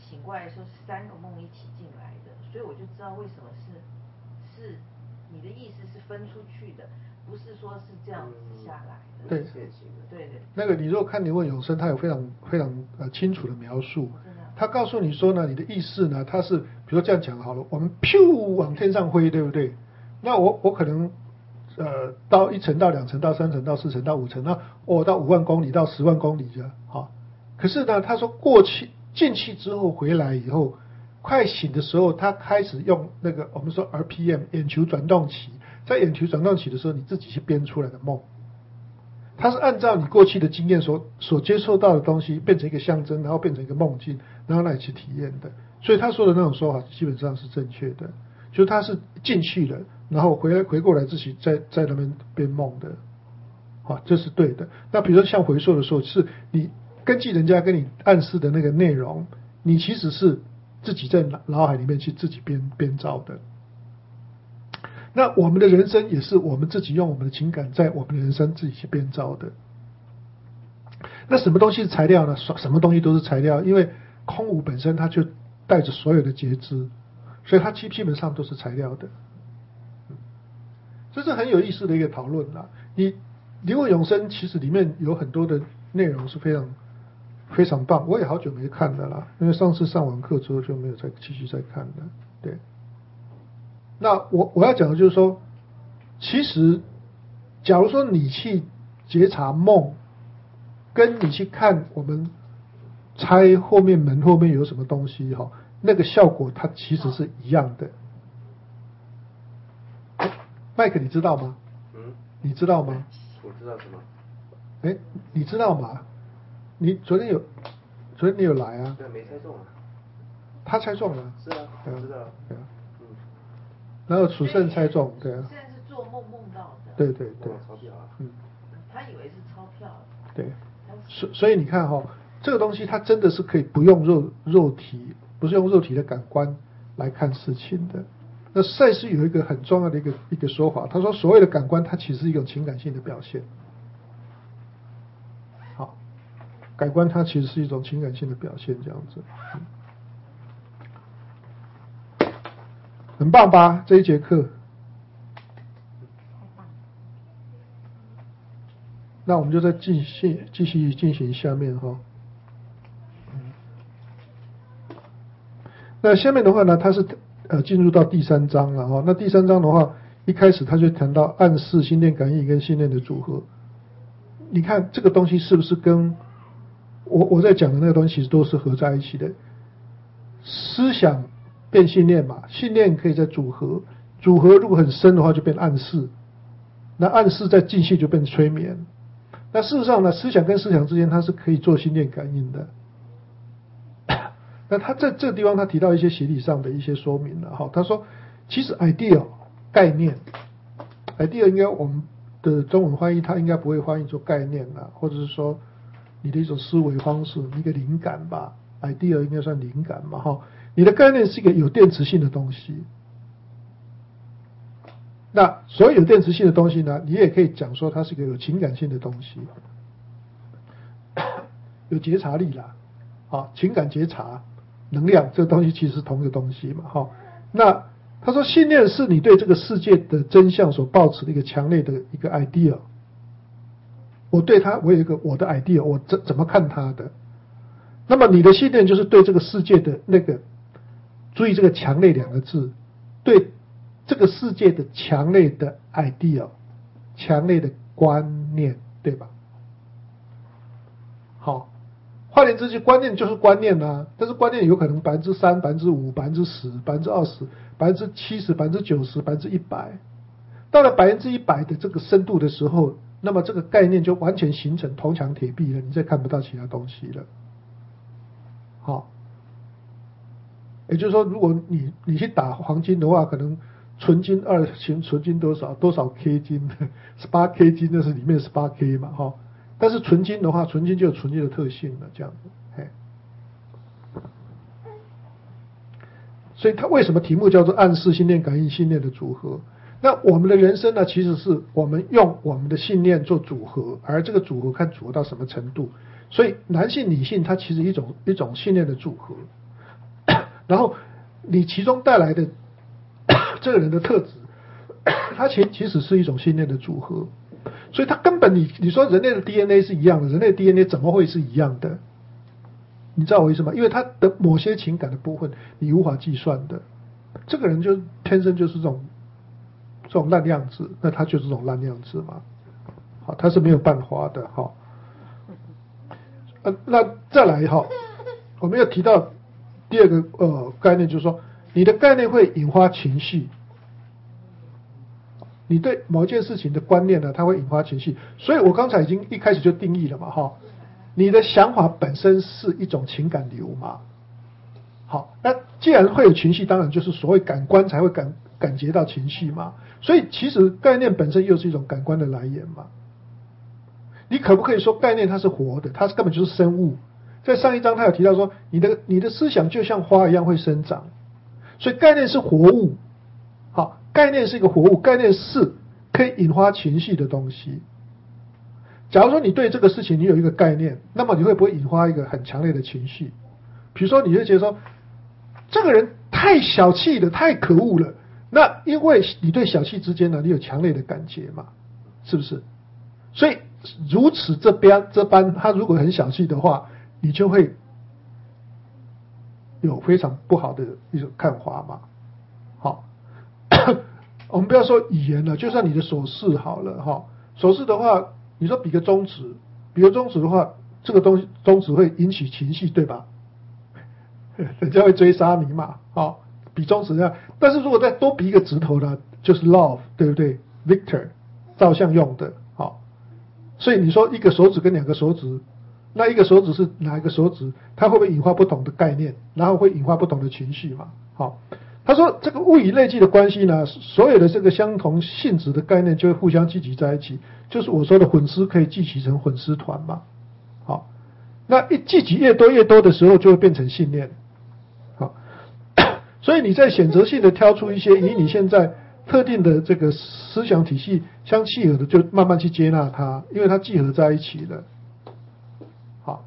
醒过来的时候是三个梦一起进来的，所以我就知道为什么是是你的意思是分出去的，不是说是这样子下来的。 对， 对对。 那个你如果看灵魂永生，它有非常非常呃清楚的描述。他告诉你说呢，你的意识呢，它是比如说这样讲好了，我们噗往天上挥，对不对？那我我可能呃到一层到两层到三层到四层到五层，那我到五万公里到十万公里这样好。可是呢，他说过去进去之后回来以后，快醒的时候，他开始用那个我们说 R P M 眼球转动器，在眼球转动器的时候，你自己去编出来的梦。它是按照你过去的经验所所接受到的东西变成一个象征，然后变成一个梦境，然后来去体验的。所以他说的那种说法基本上是正确的，就是他是进去了，然后回来回过来自己在在那边编梦的，好，这是对的。那比如说像回溯的时候，是你根据人家跟你暗示的那个内容，你其实是自己在脑海里面去自己编编造的。那我们的人生也是我们自己用我们的情感在我们的人生自己去编造的。那什么东西是材料呢？什么东西都是材料，因为空无本身它就带着所有的觉知，所以它基基本上都是材料的。这是很有意思的一个讨论啦。你灵魂永生其实里面有很多的内容是非常非常棒，我也好久没看了啦，因为上次上完课之后就没有再继续再看了。对。那我我要讲的就是说，其实假如说你去觉察梦，跟你去看我们拆后面门后面有什么东西哈，那个效果它其实是一样的。麦克你知道吗？ 嗯， 你知道吗？ 我知道什么？ 哎，你知道吗？你昨天有昨天你有来啊？ 对，没猜中啊。 他猜中了。 是啊，我知道。 对啊。然后楚胜猜中，对啊。 现在是做梦梦到的。 对对对。 钞票啊。 嗯。 他以为是钞票。 对。所所以你看哈、哦，这个东西它真的是可以不用肉肉体，不是用肉体的感官来看事情的。那赛斯有一个很重要的一个一个说法，他说所谓的感官它其实是一种情感性的表现。好，感官它其实是一种情感性的表现，这样子。嗯很棒吧？这一节课，那我们就再继续继续进行下面哈。那下面的话呢，它是呃进入到第三章了哈。那第三章的话，一开始他就谈到暗示、心电感应跟信念的组合。你看这个东西是不是跟我我在讲的那个东西其实都是合在一起的？思想变信念嘛，信念可以再组合，组合如果很深的话就变暗示，那暗示再继续就变催眠。那事实上呢，思想跟思想之间它是可以做心电感应的。那他在这个地方他提到一些学理上的一些说明了哈，他说其实 idea 概念 idea 应该我们的中文翻译它应该不会翻译做概念啦，或者是说你的一种思维方式，一个灵感吧， idea 应该算灵感嘛哈。你的概念是一个有电磁性的东西，那所有有电磁性的东西呢，你也可以讲说它是一个有情感性的东西，有觉察力啦，啊，情感觉察能量这个东西其实是同一个东西嘛哈。那他说信念是你对这个世界的真相所抱持的一个强烈的一个 idea， 我对它我有一个我的 idea， 我怎怎么看它的，那么你的信念就是对这个世界的那个，注意这个强烈两个字，对这个世界的强烈的 idea， 强烈的观念，对吧？好，换言之，就观念就是观念啊，但是观念有可能百分之三、百分之五、百分之十、百分之二十、百分之七十、百分之九十、百分之一百。到了百分之一百的这个深度的时候，那么这个概念就完全形成铜墙铁壁了，你再看不到其他东西了。好。也就是说，如果你你去打黄金的话，可能纯金二纯纯金多少多少 K 金，十八 K 金那是里面十八 K 嘛哈。但是纯金的话，纯金就有纯金的特性了，这样子。嘿，所以它为什么题目叫做暗示、信念、感应、信念的组合？那我们的人生呢，其实是我们用我们的信念做组合，而这个组合看组合到什么程度。所以男性、女性它其实一种一种信念的组合。 然后你其中带来的这个人的特质，它其其实是一种信念的组合，所以它根本你你说人类的 D N A 是一样的，人类的 D N A 怎么会是一样的？你知道我意思吗？因为他的某些情感的部分你无法计算的，这个人就天生就是这种这种烂样子，那他就是这种烂样子嘛。好，他是没有办法的哈。呃，那再来哈，我们要提到第二个呃概念，就是说你的概念会引发情绪。你对某一件事情的观念呢，它会引发情绪，所以我刚才已经一开始就定义了嘛，哈，你的想法本身是一种情感流嘛，好，那既然会有情绪，当然就是所谓感官才会感感觉到情绪嘛，所以其实概念本身又是一种感官的来源嘛。你可不可以说概念它是活的，它根本就是生物？在上一章他有提到说，你的你的思想就像花一样会生长，所以概念是活物。好，概念是一个活物，概念是可以引发情绪的东西。假如说你对这个事情你有一个概念，那么你会不会引发一个很强烈的情绪？比如说你会觉得说这个人太小气了，太可恶了，那因为你对小气之间呢，你有强烈的感觉嘛，是不是？所以如此这边这般，他如果很小气的话，你就会有非常不好的一种看法嘛。好，我们不要说语言了，就算你的手势好了哈，手势的话，你说比个中指，比个中指的话，这个东西中指会引起情绪，对吧？人家会追杀你嘛，好，比中指这样。但是如果再多比一个指头呢，就是 love， 对不对 ？Victor 照相用的，好。所以你说一个手指跟两个手指，那一个手指是哪一个手指？它会不会引发不同的概念，然后会引发不同的情绪嘛？好。他说这个物以类聚的关系呢，所有的这个相同性质的概念就会互相聚集在一起，就是我说的混丝可以聚集成混丝团嘛。好，那一聚集越多越多的时候，就会变成信念。好，所以你在选择性的挑出一些与你现在特定的这个思想体系相契合的，就慢慢去接纳它，因为它聚合在一起了。好，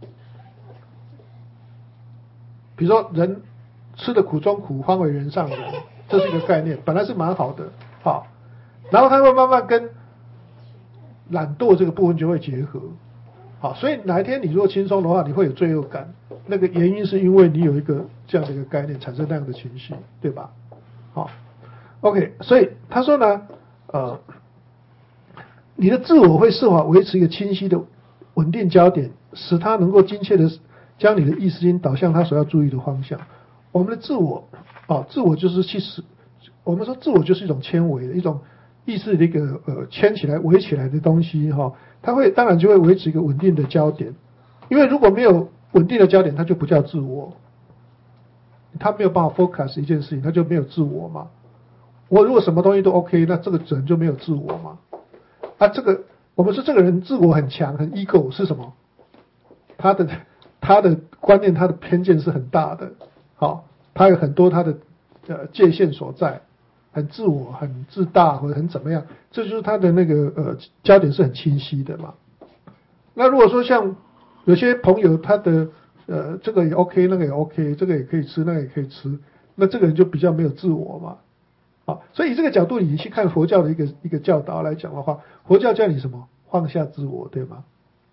比如说人吃的苦中苦，方为人上人，这是一个概念，本来是蛮好的，好，然后它会慢慢跟懒惰这个部分就会结合，好，所以哪一天你如果轻松的话，你会有罪恶感，那个原因是因为你有一个这样的一个概念产生那样的情绪，对吧？好 ，OK， 所以他说呢，呃，你的自我会设法维持一个清晰的稳定焦点，使它能够精确的将你的意识心导向他所要注意的方向。我们的自我，哦，自我就是其实，我们说自我就是一种纤维的一种意识的一个呃牵起来、围起来的东西哈、哦，它会当然就会维持一个稳定的焦点，因为如果没有稳定的焦点，它就不叫自我，它没有办法 focus 一件事情，它就没有自我嘛。我如果什么东西都 OK， 那这个人就没有自我嘛。啊，这个我们说这个人自我很强，很 ego 是什么？他的他的观念、他的偏见是很大的。好，他有很多他的呃界限所在，很自我、很自大或者很怎么样，这就是他的那个呃焦点是很清晰的嘛。那如果说像有些朋友他的呃这个也 OK， 那个也 OK， 这个也可以吃，那个也可以吃，那这个人就比较没有自我嘛。好，所以以这个角度你去看佛教的一个一个教导来讲的话，佛教叫你什么？放下自我，对吗？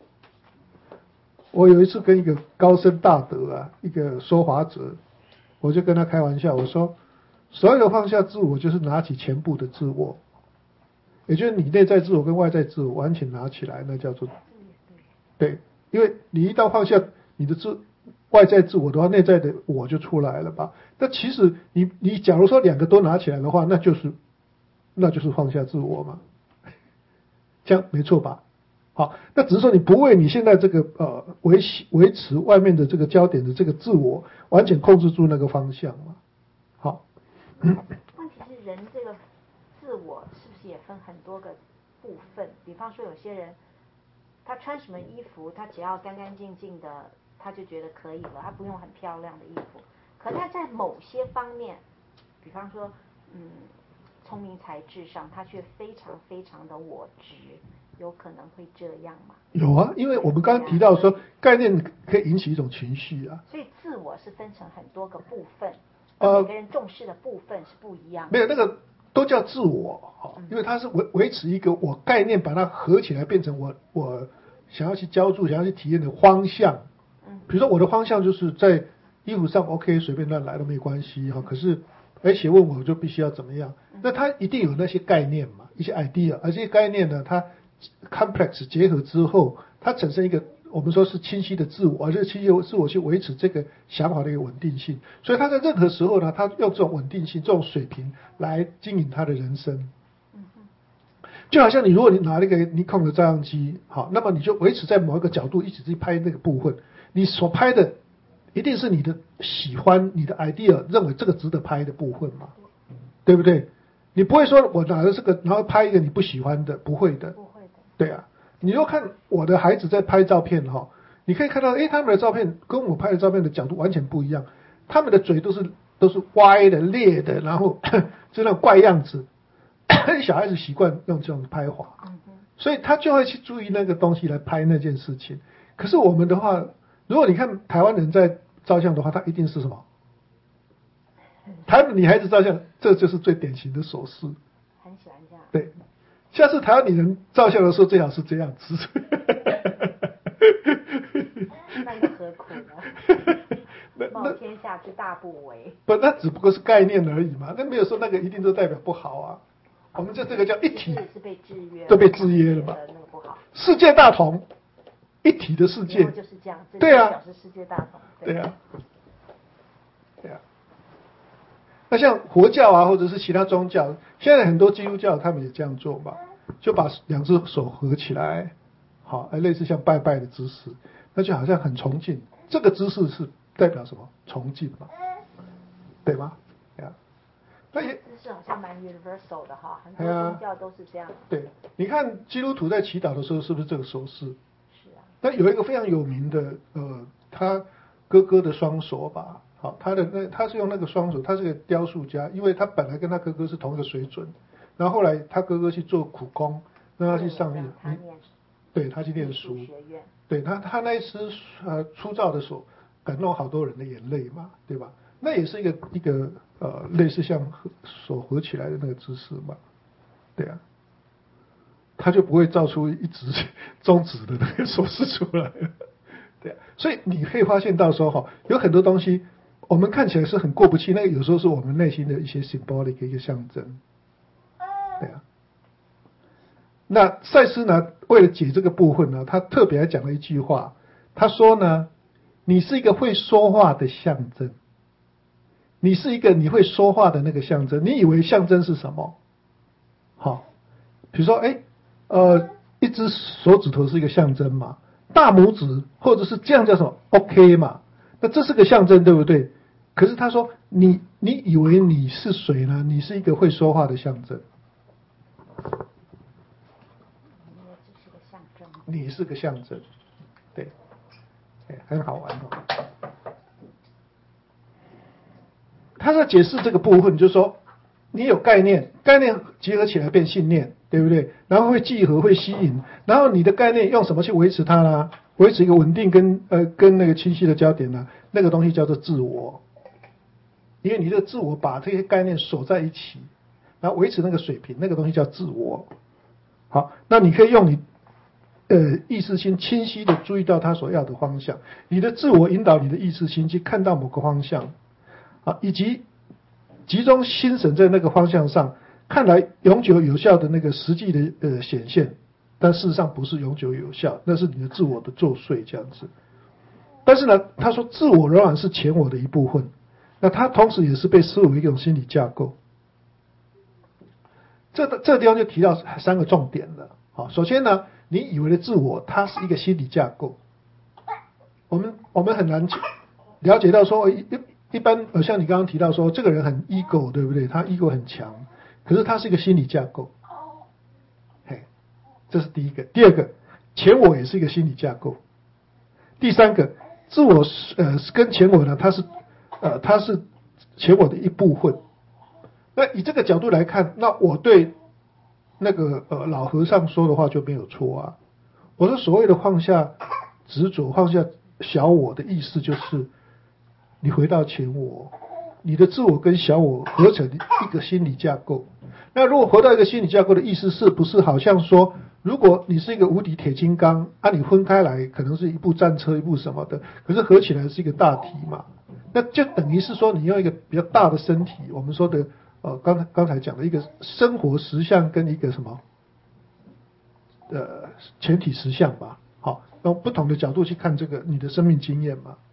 我有一次跟一个高僧大德啊，一个说法者。我就跟他开玩笑，我说，所有的放下自我，就是拿起全部的自我，也就是你内在自我跟外在自我完全拿起来，那叫做，对，因为你一旦放下你的自外在自我的话，内在的我就出来了吧。那其实你你假如说两个都拿起来的话，那就是那就是放下自我嘛，这样没错吧？好，那只是说你不为你现在这个呃维维持外面的这个焦点的这个自我完全控制住那个方向嘛。好， 问题是人这个自我是不是也分很多个部分？比方说有些人他穿什么衣服，他只要干干净净的，他就觉得可以了，他不用很漂亮的衣服。可他在某些方面，比方说嗯聪明才智上，他却非常非常的我执。有可能会这样吗？ 有啊，因为我们刚刚提到说概念可以引起一种情绪啊， 所以自我是分成很多个部分， 每个人重视的部分是不一样的。 没有那个都叫自我，因为它是维维持一个我概念，把它合起来变成我我想要去浇筑、想要去体验的方向。比如说我的方向就是在衣服上 OK 随便乱来都没关系哈，可是而且问我就必须要怎么样，那它一定有那些概念嘛，一些 idea， 而这些概念呢，它 complex 结合之后，它产生一个我们说是清晰的自我，而这个清晰的自我去维持这个想法的一个稳定性，所以他在任何时候呢，他用这种稳定性、这种水平来经营他的人生。就好像你如果你拿那个尼康的照相机，好，那么你就维持在某一个角度一直去拍那个部分，你所拍的一定是你的喜欢、你的 idea 认为这个值得拍的部分嘛，对不对？你不会说我拿着这个然后拍一个你不喜欢的，不会的， 不会的， 对啊。你如果看我的孩子在拍照片哈，你可以看到，诶，他们的照片跟我拍的照片的角度完全不一样，他们的嘴都是都是歪的、裂的，然后就那种怪样子。小孩子习惯用这种拍法，所以他就会去注意那个东西来拍那件事情。可是我们的话，如果你看台湾人在照相的话，他一定是什么？台湾女孩子照相，这就是最典型的手势。 很喜欢这样。 对。下次台湾女人照相的时候最好是这样子。 那又何苦呢？冒天下之大不韪。 不，那只不过是概念而已嘛，那没有说那个一定都代表不好啊。我们就这个叫一体， 是被制约， 都被制约了嘛。 那个不好。 世界大同，一体的世界就是这样。 对啊， 表示世界大同。 对啊，对啊。那像佛教啊，或者是其他宗教，现在很多基督教他们也这样做嘛，就把两只手合起来，好，类似像拜拜的姿势，那就好像很崇敬。这个姿势是代表什么？崇敬嘛，对吗？对啊。那也姿势好像蛮 universal 的哈，很多宗教都是这样。 对，你看基督徒在祈祷的时候是不是这个手势？ 是啊。 那有一个非常有名的，呃，他哥哥的双手吧。好，他的那他是用那个双手，他是个雕塑家，因为他本来跟他哥哥是同一个水准，然后后来他哥哥去做苦工，让他去上念， 他念对他去念书，对他他那一只呃粗糙的手感动好多人的眼泪嘛，对吧？那也是一个一个呃类似像手合起来的那个姿势嘛，对啊，他就不会造出一直中指的那个手势出来，对啊，所以你可以发现到说哈，有很多东西。我们看起来是很过不去，那个有时候是我们内心的一些 symbolic 的一个象征，对啊。那赛斯呢，为了解这个部分呢，他特别讲了一句话，他说呢，你是一个会说话的象征，你是一个你会说话的那个象征。你以为象征是什么？好，比如说，哎，呃，一只手指头是一个象征嘛，大拇指或者是这样叫什么 ？OK 嘛？那这是个象征，对不对？可是他说，你你以为你是谁呢？你是一个会说话的象征。你是个象征，对，对，很好玩哦。他在解释这个部分，就是说，你有概念，概念结合起来变信念，对不对？然后会集合，会吸引，然后你的概念用什么去维持它呢？维持一个稳定跟呃跟那个清晰的焦点呢？那个东西叫做自我。因为你的自我把这些概念锁在一起，然后维持那个水平，那个东西叫自我。好，那你可以用你呃意识心清晰的注意到他所要的方向，你的自我引导你的意识心去看到某个方向，啊，以及集中心神在那个方向上，看来永久有效的那个实际的呃显现，但事实上不是永久有效，那是你的自我的作祟这样子。但是呢，他说自我仍然是前我的一部分。那它同时也是被视为一种心理架构。这这个地方就提到三个重点了。好，首先呢，你以为的自我，它是一个心理架构。我们我们很难了解到说，一一般呃，像你刚刚提到说，这个人很 ego， 对不对？他 ego 很强，可是他是一个心理架构。嘿，这是第一个。第二个，前我也是一个心理架构。第三个，自我呃跟前我呢，它是。呃，它是前我的一部分。那以这个角度来看，那我对那个呃老和尚说的话就没有错啊。我说所谓的放下执着、放下小我的意思，就是你回到前我， 你的自我跟小我合成一个心理架构。那如果活到一个心理架构的意思是不是好像说，如果你是一个无敌铁金刚啊，你分开来可能是一部战车一部什么的，可是合起来是一个大体嘛，那就等于是说你用一个比较大的身体，我们说的呃刚才刚才讲的一个生活实相跟一个什么呃前体实相吧，好，用不同的角度去看这个你的生命经验嘛。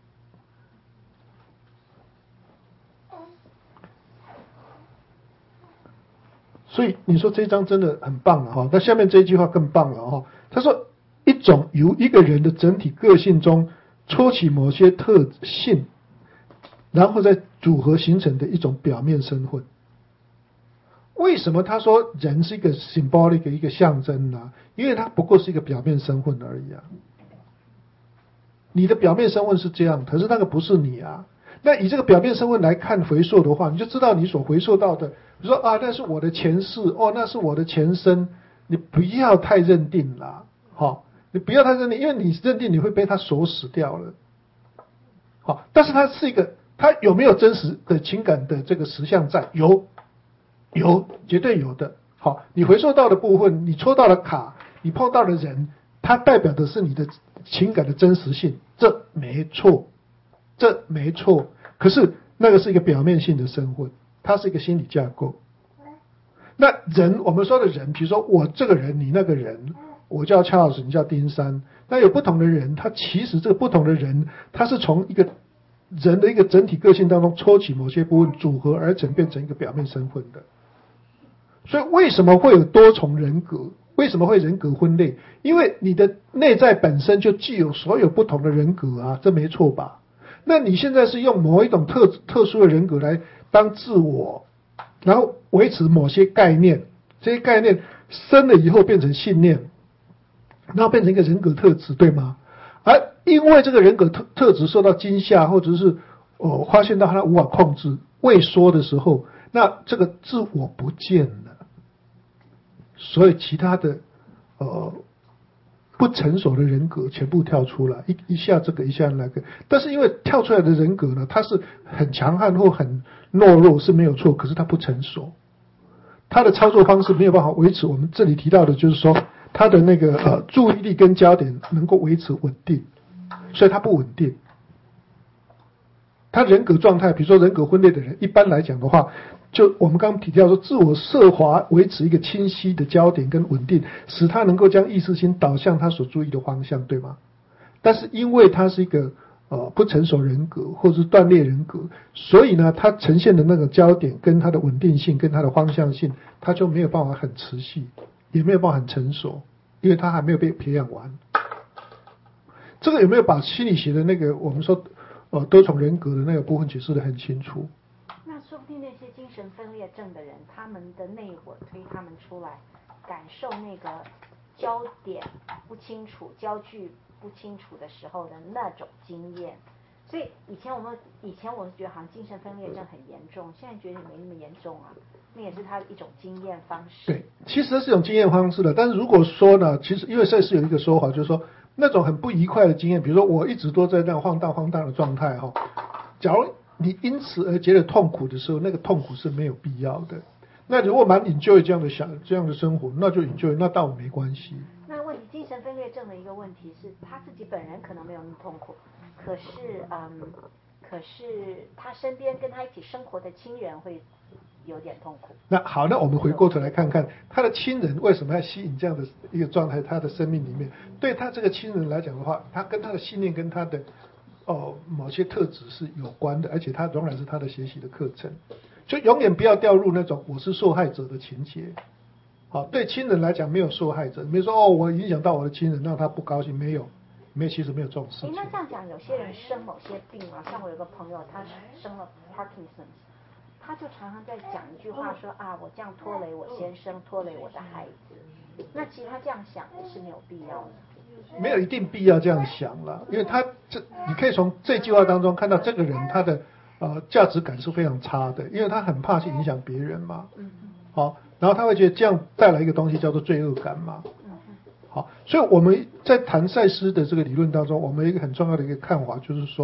所以你说这一章真的很棒了哈，那下面这一句话更棒了哈。他说，一种由一个人的整体个性中抽取某些特性，然后再组合形成的一种表面身份。为什么他说人是一个 symbolic 的一个象征呢？因为它不过是一个表面身份而已啊。你的表面身份是这样，可是那个不是你啊。那以这个表面身份来看回溯的话，你就知道你所回溯到的，比如说啊，那是我的前世，哦，那是我的前生，你不要太认定啦，好、哦，你不要太认定，因为你认定你会被他锁死掉了，好、哦，但是它是一个，它有没有真实的情感的这个实相在？有，有，绝对有的。好、哦，你回溯到的部分，你抽到了卡，你碰到的人，它代表的是你的情感的真实性，这没错。这没错，可是那个是一个表面性的身份，它是一个心理架构。那人，我们说的人，比如说我这个人，你那个人，我叫恰老师，你叫丁山，那有不同的人，他其实这个不同的人，他是从一个人的一个整体个性当中抽取某些部分组合而成，变成一个表面身份的。所以为什么会有多重人格？为什么会人格分裂？因为你的内在本身就具有所有不同的人格啊，这没错吧？那你现在是用某一种特特殊的人格来当自我，然后维持某些概念，这些概念生了以后变成信念，然后变成一个人格特质，对吗？而因为这个人格特特质受到惊吓，或者是哦发现到他无法控制畏缩的时候，那这个自我不见了，所以其他的呃。不成熟的人格全部跳出来，一一下这个一下那个，但是因为跳出来的人格呢，他是很强悍或很懦弱是没有错，可是他不成熟，他的操作方式没有办法维持我们这里提到的，就是说他的那个呃注意力跟焦点能够维持稳定，所以他不稳定。他人格状态，比如说人格分裂的人，一般来讲的话，就我们刚刚提到说，自我设华维持一个清晰的焦点跟稳定，使他能够将意识心导向他所注意的方向，对吗？但是因为他是一个呃不成熟人格或者是断裂人格，所以呢，他呈现的那个焦点跟他的稳定性跟他的方向性，他就没有办法很持续，也没有办法很成熟，因为他还没有被培养完。这个有没有把心理学的那个我们说呃多重人格的那个部分解释得很清楚？ 那说不定那些精神分裂症的人，他们的内我推他们出来，感受那个焦点不清楚、焦距不清楚的时候的那种经验。所以以前我们以前我们觉得好像精神分裂症很严重，现在觉得没那么严重啊，那也是他的一种经验方式。 对，其实是一种经验方式的。但是如果说呢，其实因为这是有一个说法，就是说那种很不愉快的经验，比如说我一直都在那样晃荡晃荡的状态哈，假如你因此而觉得痛苦的时候，那个痛苦是没有必要的。那如果蛮 enjoy 这样的想这样的生活，那就 enjoy， 那倒没关系。 那问题，精神分裂症的一个问题是，他自己本人可能没有那么痛苦，可是嗯，可是他身边跟他一起生活的亲人会有点痛苦。 那好，那我们回过头来看看他的亲人为什么要吸引这样的一个状态，他的生命里面，对他这个亲人来讲的话，他跟他的信念跟他的哦某些特质是有关的，而且他仍然是他的学习的课程，就永远不要掉入那种我是受害者的情节。好，对亲人来讲没有受害者，没有说哦我影响到我的亲人让他不高兴，没有，没有，其实没有这种事情。 那这样讲，有些人生某些病啊，像我有个朋友，他生了 Parkinson's， 他就常常在讲一句话说啊，我这样拖累我先生，拖累我的孩子。那其实他这样想也是没有必要的。 没有一定必要这样想了，因为他这你可以从这句话当中看到这个人他的呃价值感是非常差的，因为他很怕去影响别人嘛。嗯。好，然后他会觉得这样带来一个东西叫做罪恶感嘛。嗯。好，所以我们在谈赛斯的这个理论当中，我们有一个很重要的一个看法就是说，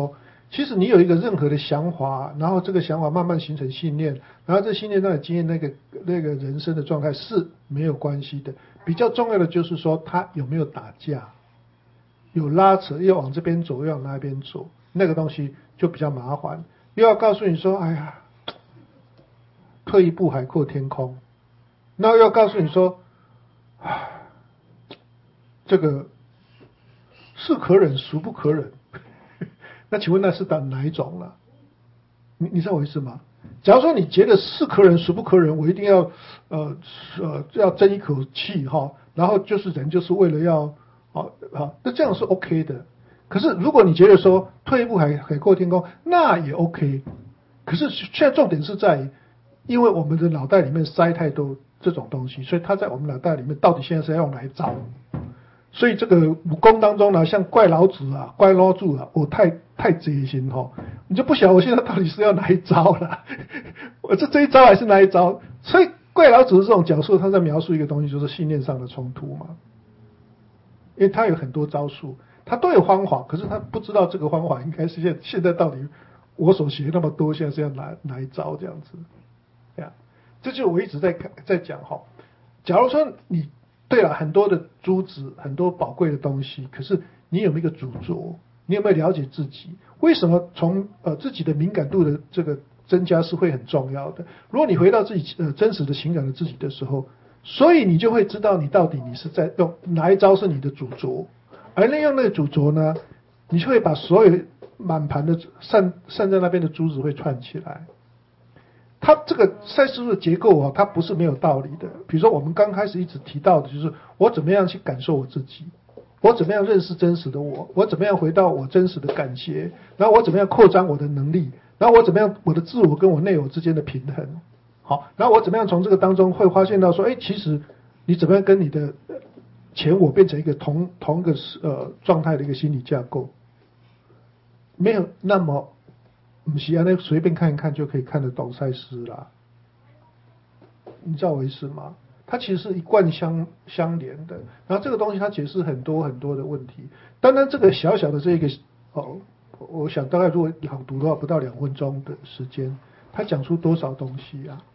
其实你有一个任何的想法，然后这个想法慢慢形成信念，然后这信念让你经验那个那个人生的状态是没有关系的。比较重要的就是说他有没有打架，有拉扯，要往这边走，要往那边走，那个东西就比较麻烦。又要告诉你说，哎呀，退一步海阔天空，然后又要告诉你说，唉，这个是可忍孰不可忍。那请问那是哪一种了？你你知道我意思吗？假如说你觉得是可忍孰不可忍，我一定要呃呃要争一口气哈，然后就是人就是为了要啊啊，那这样是 OK 的。可是如果你觉得说退一步海海阔天空，那也 OK。可是现在重点是在于，因为我们的脑袋里面塞太多这种东西，所以它在我们脑袋里面到底现在是要用哪一招？所以这个武功当中呢，像怪老子啊、怪老祖啊，我太太贼心哈，你就不晓得我现在到底是要哪一招了，我这这一招还是哪一招？所以怪老子这种角色，他在描述一个东西，就是信念上的冲突嘛。因为他有很多招数，他都有方法，可是他不知道这个方法应该是现现在到底我所学那么多，现在是要哪哪一招这样子？这样，这就是我一直在在讲哈。假如说你对了很多的珠子，很多宝贵的东西，可是你有没有一个主着？你有没有了解自己？为什么从呃自己的敏感度的这个增加是会很重要的？如果你回到自己呃真实的情感的自己的时候，所以你就会知道你到底你是在用哪一招是你的主着，而利用那个主着呢，你就会把所有满盘的散散在那边的珠子会串起来。它这个赛斯的结构啊，它不是没有道理的。比如说我们刚开始一直提到的，就是我怎么样去感受我自己，我怎么样认识真实的我，我怎么样回到我真实的感觉，然后我怎么样扩张我的能力，然后我怎么样我的自我跟我内我之间的平衡。好，然后我怎么样从这个当中会发现到说，哎，其实你怎么样跟你的前我变成一个同同一个呃状态的一个心理架构，没有那么。不是那随便看一看就可以看得懂赛斯啦，你知道我意思吗？它其实是一贯相相连的。然后这个东西它解释很多很多的问题。单单这个小小的这个哦，我想大概如果朗读的话，不到两分钟的时间，它讲出多少东西啊？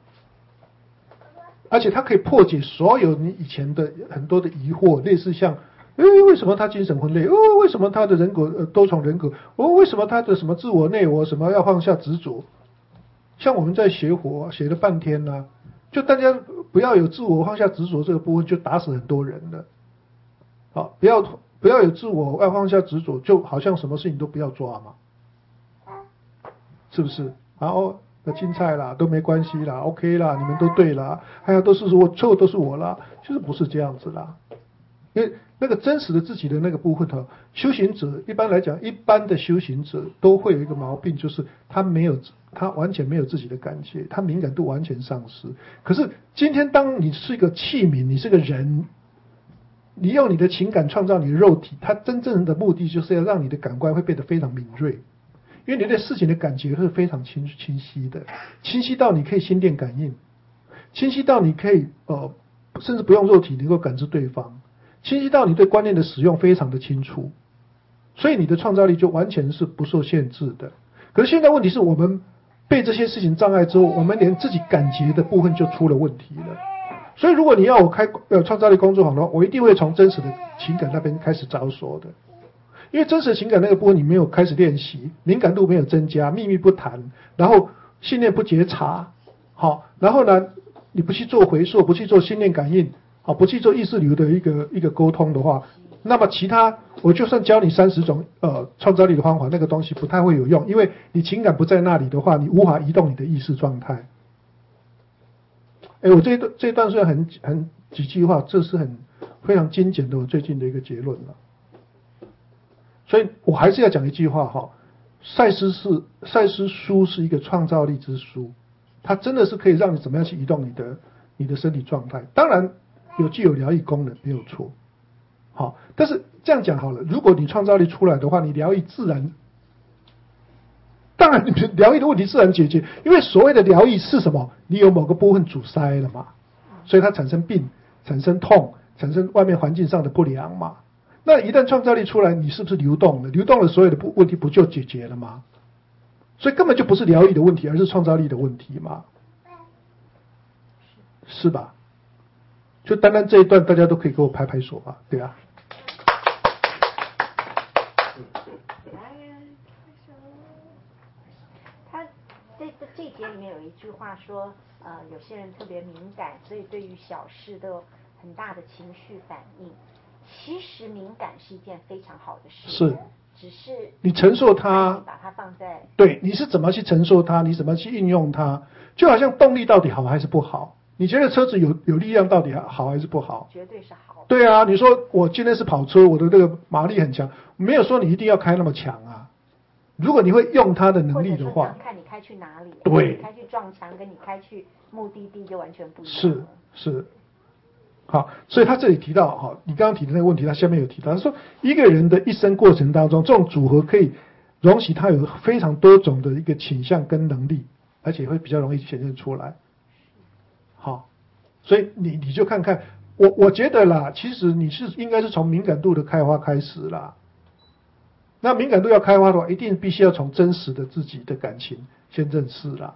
而且它可以破解所有你以前的很多的疑惑，类似像。哎，为什么他精神分裂？哦，为什么他的人格呃多重人格？哦，为什么他的什么自我内我什么要放下执着？像我们在学佛学了半天呢、啊，就大家不要有自我放下执着这个部分，就打死很多人了。好，不要不要有自我要放下执着，就好像什么事情都不要抓嘛，是不是？然后那青菜啦都没关系啦 ，OK 啦，你们都对啦，哎呀都是我错都是我啦，其实不是这样子啦，因为。那个真实的自己的那个部分哈，修行者一般来讲，一般的修行者都会有一个毛病，就是他没有，他完全没有自己的感觉，他敏感度完全丧失。可是今天当你是一个器皿，你是个人，你用你的情感创造你的肉体，它真正的目的就是要让你的感官会变得非常敏锐，因为你对事情的感觉是非常清清晰的，清晰到你可以心电感应，清晰到你可以呃，甚至不用肉体能够感知对方。清晰到你对观念的使用非常的清楚，所以你的创造力就完全是不受限制的。可是现在问题是我们被这些事情障碍之后，我们连自己感觉的部分就出了问题了。所以如果你要我开呃创造力工作坊的话，我一定会从真实的情感那边开始着手的，因为真实的情感那个部分你没有开始练习，敏感度没有增加，秘密不谈，然后信念不觉察，好，然后呢你不去做回溯，不去做信念感应。好，不去做意识流的一个一个沟通的话，那么其他我就算教你三十种呃创造力的方法，那个东西不太会有用，因为你情感不在那里的话，你无法移动你的意识状态。哎，我这一段这一段虽然很很几句话，这是很非常精简的我最近的一个结论了。所以我还是要讲一句话哈，赛斯是赛斯书是一个创造力之书，它真的是可以让你怎么样去移动你的你的身体状态，当然。有具有疗愈功能没有错，好，但是这样讲好了，如果你创造力出来的话，你疗愈自然，当然你疗愈的问题自然解决，因为所谓的疗愈是什么？你有某个部分阻塞了嘛，所以它产生病、产生痛、产生外面环境上的不良嘛。 那一旦创造力出来，你是不是流动了？流动了，所有的不问题不就解决了吗？所以根本就不是疗愈的问题，而是创造力的问题嘛，是吧？就单单这一段，大家都可以给我拍拍手吧，对啊。 他这这一节里面有一句话说，呃，有些人特别敏感，所以对于小事都有很大的情绪反应。其实敏感是一件非常好的事， 是， 只是你承受它， 把它放在对，你是怎么去承受它，你怎么去运用它，就好像动力到底好还是不好？你觉得车子有有力量到底好还是不好？ 绝对是好。 对啊，你说我今天是跑车，我的这个马力很强，没有说你一定要开那么强啊。如果你会用它的能力的话， 看你开去哪里， 对， 你开去撞墙跟你开去目的地就完全不一样。 是是。好，所以他这里提到，哈，你刚刚提的那个问题，他下面有提到，他说一个人的一生过程当中，这种组合可以容许他有非常多种的一个倾向跟能力，而且会比较容易显现出来。好，所以你你就看看，我我觉得啦，其实你是应该是从敏感度的开发开始啦。那敏感度要开发的话，一定必须要从真实的自己的感情先认识啦。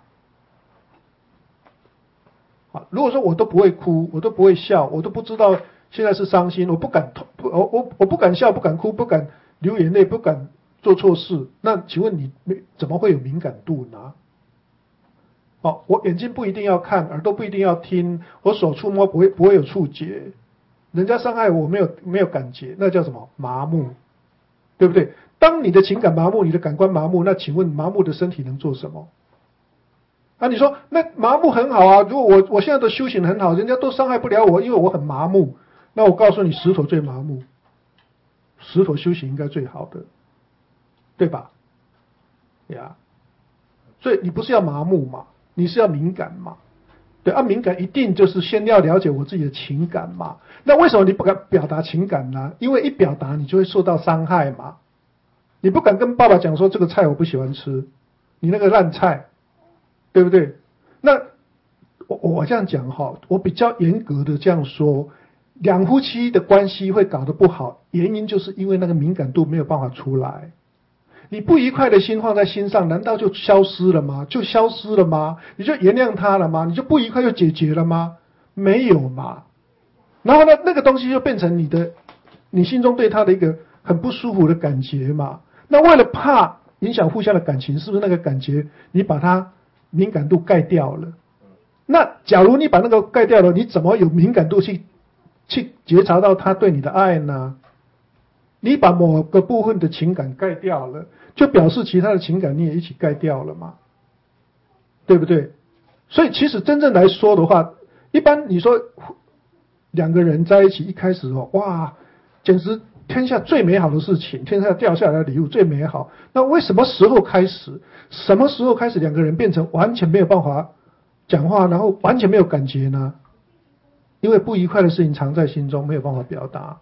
如果说我都不会哭，我都不会笑，我都不知道现在是伤心，我不敢不我我我不敢笑，不敢哭，不敢流眼泪，不敢做错事，那请问你怎么会有敏感度呢？哦，我眼睛不一定要看，耳朵不一定要听，我手触摸不会不会有触觉，人家伤害我没有没有感觉，那叫什么麻木，对不对？当你的情感麻木，你的感官麻木，那请问麻木的身体能做什么？啊，你说那麻木很好啊，如果我我现在的修行很好，人家都伤害不了我，因为我很麻木。那我告诉你，石头最麻木，石头修行应该最好的，对吧？呀，所以你不是要麻木嘛，你是要敏感嘛？对啊，敏感一定就是先要了解我自己的情感嘛。那为什么你不敢表达情感呢？因为一表达你就会受到伤害嘛。你不敢跟爸爸讲说这个菜我不喜欢吃，你那个烂菜。对不对？那我我这样讲哈，我比较严格的这样说，两夫妻的关系会搞得不好，原因就是因为那个敏感度没有办法出来。你不愉快的心放在心上，难道就消失了吗？就消失了吗？你就原谅他了吗？你就不愉快就解决了吗？没有嘛。然后呢，那个东西就变成你的，你心中对他的一个很不舒服的感觉嘛。那为了怕影响互相的感情，是不是那个感觉你把它敏感度盖掉了？那假如你把那个盖掉了，你怎么有敏感度去去觉察到他对你的爱呢？你把某个部分的情感盖掉了，就表示其他的情感你也一起盖掉了嘛，对不对？所以其实真正来说的话，一般你说两个人在一起一开始哦，哇，简直天下最美好的事情，天下掉下来的礼物最美好。那为什么时候开始？什么时候开始两个人变成完全没有办法讲话，然后完全没有感觉呢？因为不愉快的事情藏在心中，没有办法表达，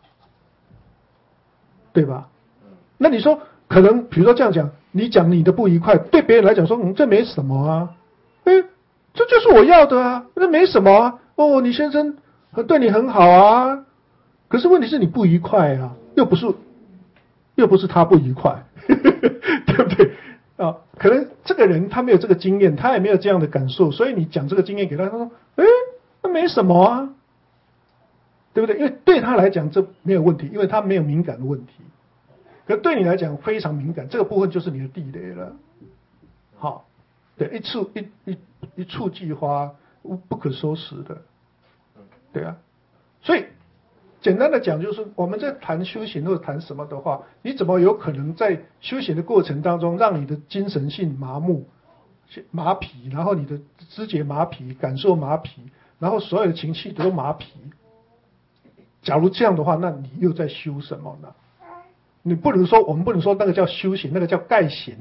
对吧？那你说可能比如说这样讲，你讲你的不愉快，对别人来讲说，嗯，这没什么啊，哎，这就是我要的啊，那没什么啊。哦，你先生对你很好啊，可是问题是你不愉快啊，又不是又不是他不愉快，对不对啊？可能这个人他没有这个经验，他也没有这样的感受，所以你讲这个经验给他，他说，哎，那没什么啊，对不对？因为对他来讲这没有问题，因为他没有敏感的问题。可对你来讲非常敏感，这个部分就是你的地雷了。好，对，一触一一一触即发，不可收拾的，对啊。所以简单的讲，就是我们在谈修行或者谈什么的话，你怎么有可能在修行的过程当中，让你的精神性麻木、麻痹，然后你的知觉麻痹、感受麻痹，然后所有的情绪都麻痹？假如这样的话，那你又在修什么呢？你不能说，我们不能说那个叫修行，那个叫盖行。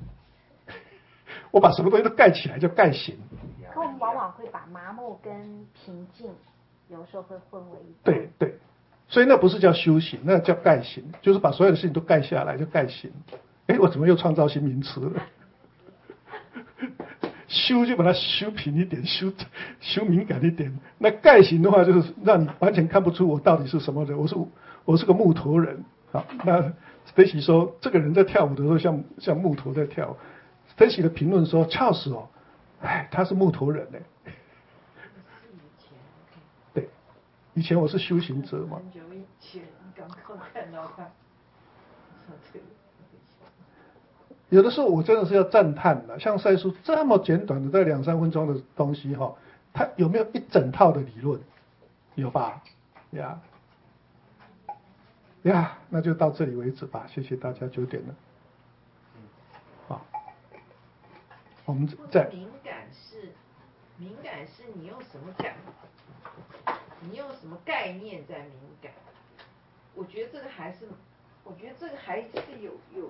我把什么东西都盖起来叫盖行。 可我们往往会把麻木跟平静有时候会混为一谈。 对对，所以那不是叫修行，那叫盖行，就是把所有的事情都盖下来，叫盖行。哎，我怎么又创造新名词了？修就把它修平一点，修修敏感一点。那盖行的话，就是让你完全看不出我到底是什么人。我是我我是个木头人。好，那 Stacy 说这个人在跳舞的时候像像木头在跳。Stacy 的评论说 Charles 哦，哎，他是木头人呢。对，以前我是修行者嘛。 很久以前刚刚看到他， 有的时候我真的是要赞叹的，像赛书这么简短的在两三分钟的东西哈，它有没有一整套的理论？有吧？呀呀，那就到这里为止吧，谢谢大家，九点了。好，我们再敏感是敏感是你用什么感，你用什么概念在敏感？我觉得这个还是，我觉得这个还是有有。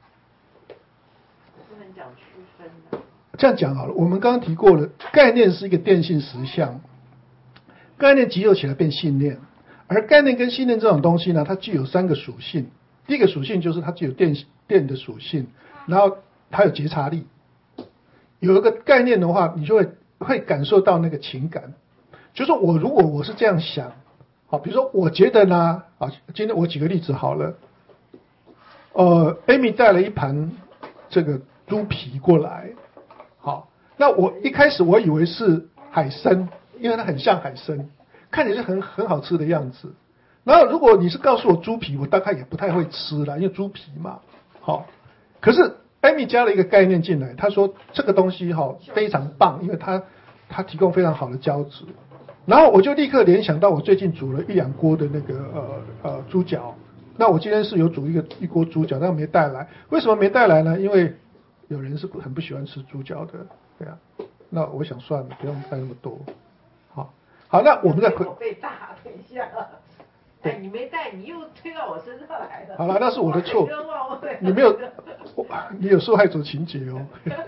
不能讲区分的。 这样讲好了，我们刚刚提过了，概念是一个电性实相，概念集合起来变信念，而概念跟信念这种东西呢，它具有三个属性。第一个属性就是它具有电电的属性，然后它有觉察力。有一个概念的话，你就会会感受到那个情感，就是说我如果我是这样想，好，比如说我觉得呢，啊，今天我举个例子好了，呃 ，Amy 带了一盘这个猪皮过来，好，那我一开始我以为是海参，因为它很像海参，看起来是很很好吃的样子。然后如果你是告诉我猪皮，我大概也不太会吃啦，因为猪皮嘛，好。可是 Amy 加了一个概念进来，她说这个东西哈非常棒，因为它它提供非常好的胶质。然后我就立刻联想到我最近煮了一两锅的那个呃呃猪脚。那我今天是有煮一个一锅猪脚，但没带来。为什么没带来呢？因为有人是很不喜欢吃猪脚的，对啊。那我想算了，不用带那么多。好，好，那我们再回。 口被大，等一下。哎，你没带，你又推到我身上来了。 好了，那是我的错。你没有，你有受害者情节哦。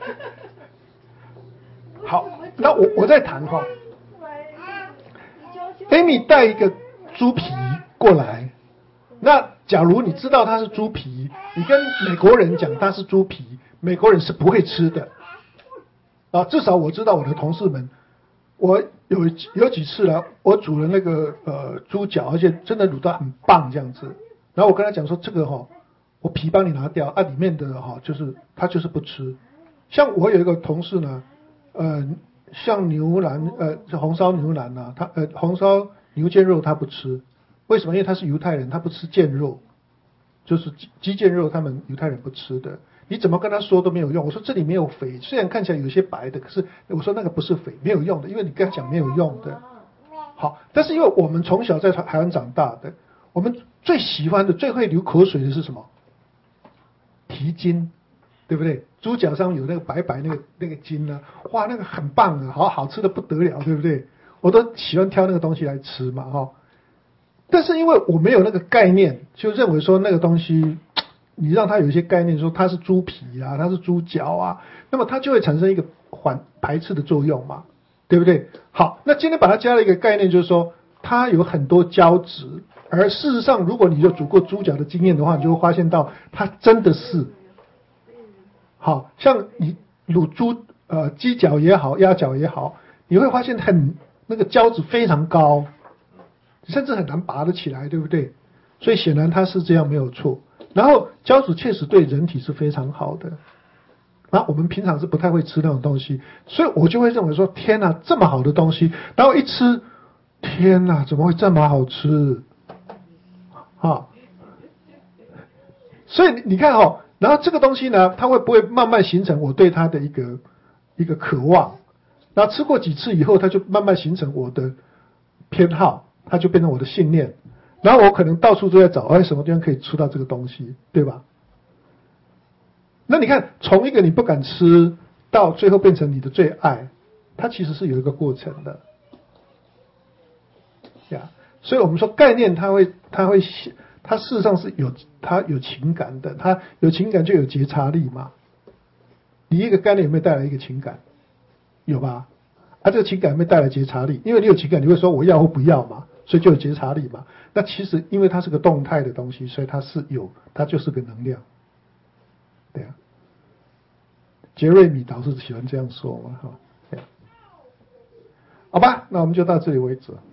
好，那我我再谈哈。Amy 带一个猪皮过来。那假如你知道它是猪皮，你跟美国人讲它是猪皮，美国人是不会吃的啊。至少我知道我的同事们，我有有几次了，我煮了那个呃猪脚，而且真的卤到很棒这样子。然后我跟他讲说这个哈、哦，我皮帮你拿掉啊，里面的哈、哦、就是他就是不吃。像我有一个同事呢，呃，像牛腩呃红烧牛腩啊，他呃红烧牛腱肉他不吃。为什么？因为他是犹太人，他不吃腱肉，就是鸡鸡腱肉，他们犹太人不吃的。你怎么跟他说都没有用。我说这里没有肥，虽然看起来有些白的，可是我说那个不是肥，没有用的，因为你跟他讲没有用的。好，但是因为我们从小在台湾长大的，我们最喜欢的、最会流口水的是什么？蹄筋，对不对？猪脚上有那个白白那个那个筋呢，哇，那个很棒啊，好好吃的不得了，对不对？我都喜欢挑那个东西来吃嘛，哈。但是因为我没有那个概念，就认为说那个东西，你让它有一些概念，说它是猪皮啊，它是猪脚啊，那么它就会产生一个缓排斥的作用嘛，对不对？好，那今天把它加了一个概念，就是说它有很多胶质，而事实上，如果你有煮过猪脚的经验的话，你就会发现到它真的是，好像你卤猪呃鸡脚也好，鸭脚也好，你会发现很那个胶质非常高。甚至很难拔得起来，对不对？所以显然它是这样没有错。然后胶质确实对人体是非常好的。那我们平常是不太会吃那种东西，所以我就会认为说：天哪，这么好的东西，然后一吃，天哪，怎么会这么好吃？啊！所以你看哦，然后这个东西呢，它会不会慢慢形成我对它的一个一个渴望？然后吃过几次以后，它就慢慢形成我的偏好。它就变成我的信念，然后我可能到处都在找，哎，什么地方可以吃到这个东西，对吧？那你看，从一个你不敢吃，到最后变成你的最爱，它其实是有一个过程的，呀。所以我们说概念，它会，它会，它事实上是有，它有情感的，它有情感就有觉察力嘛。你一个概念有没有带来一个情感？有吧？啊，这个情感有没有带来觉察力？因为你有情感，你会说我要或不要嘛。所以就有觉察力嘛。那其实因为它是个动态的东西，所以它是有，它就是个能量。对啊，杰瑞米导是喜欢这样说嘛，哈。好吧，那我们就到这里为止。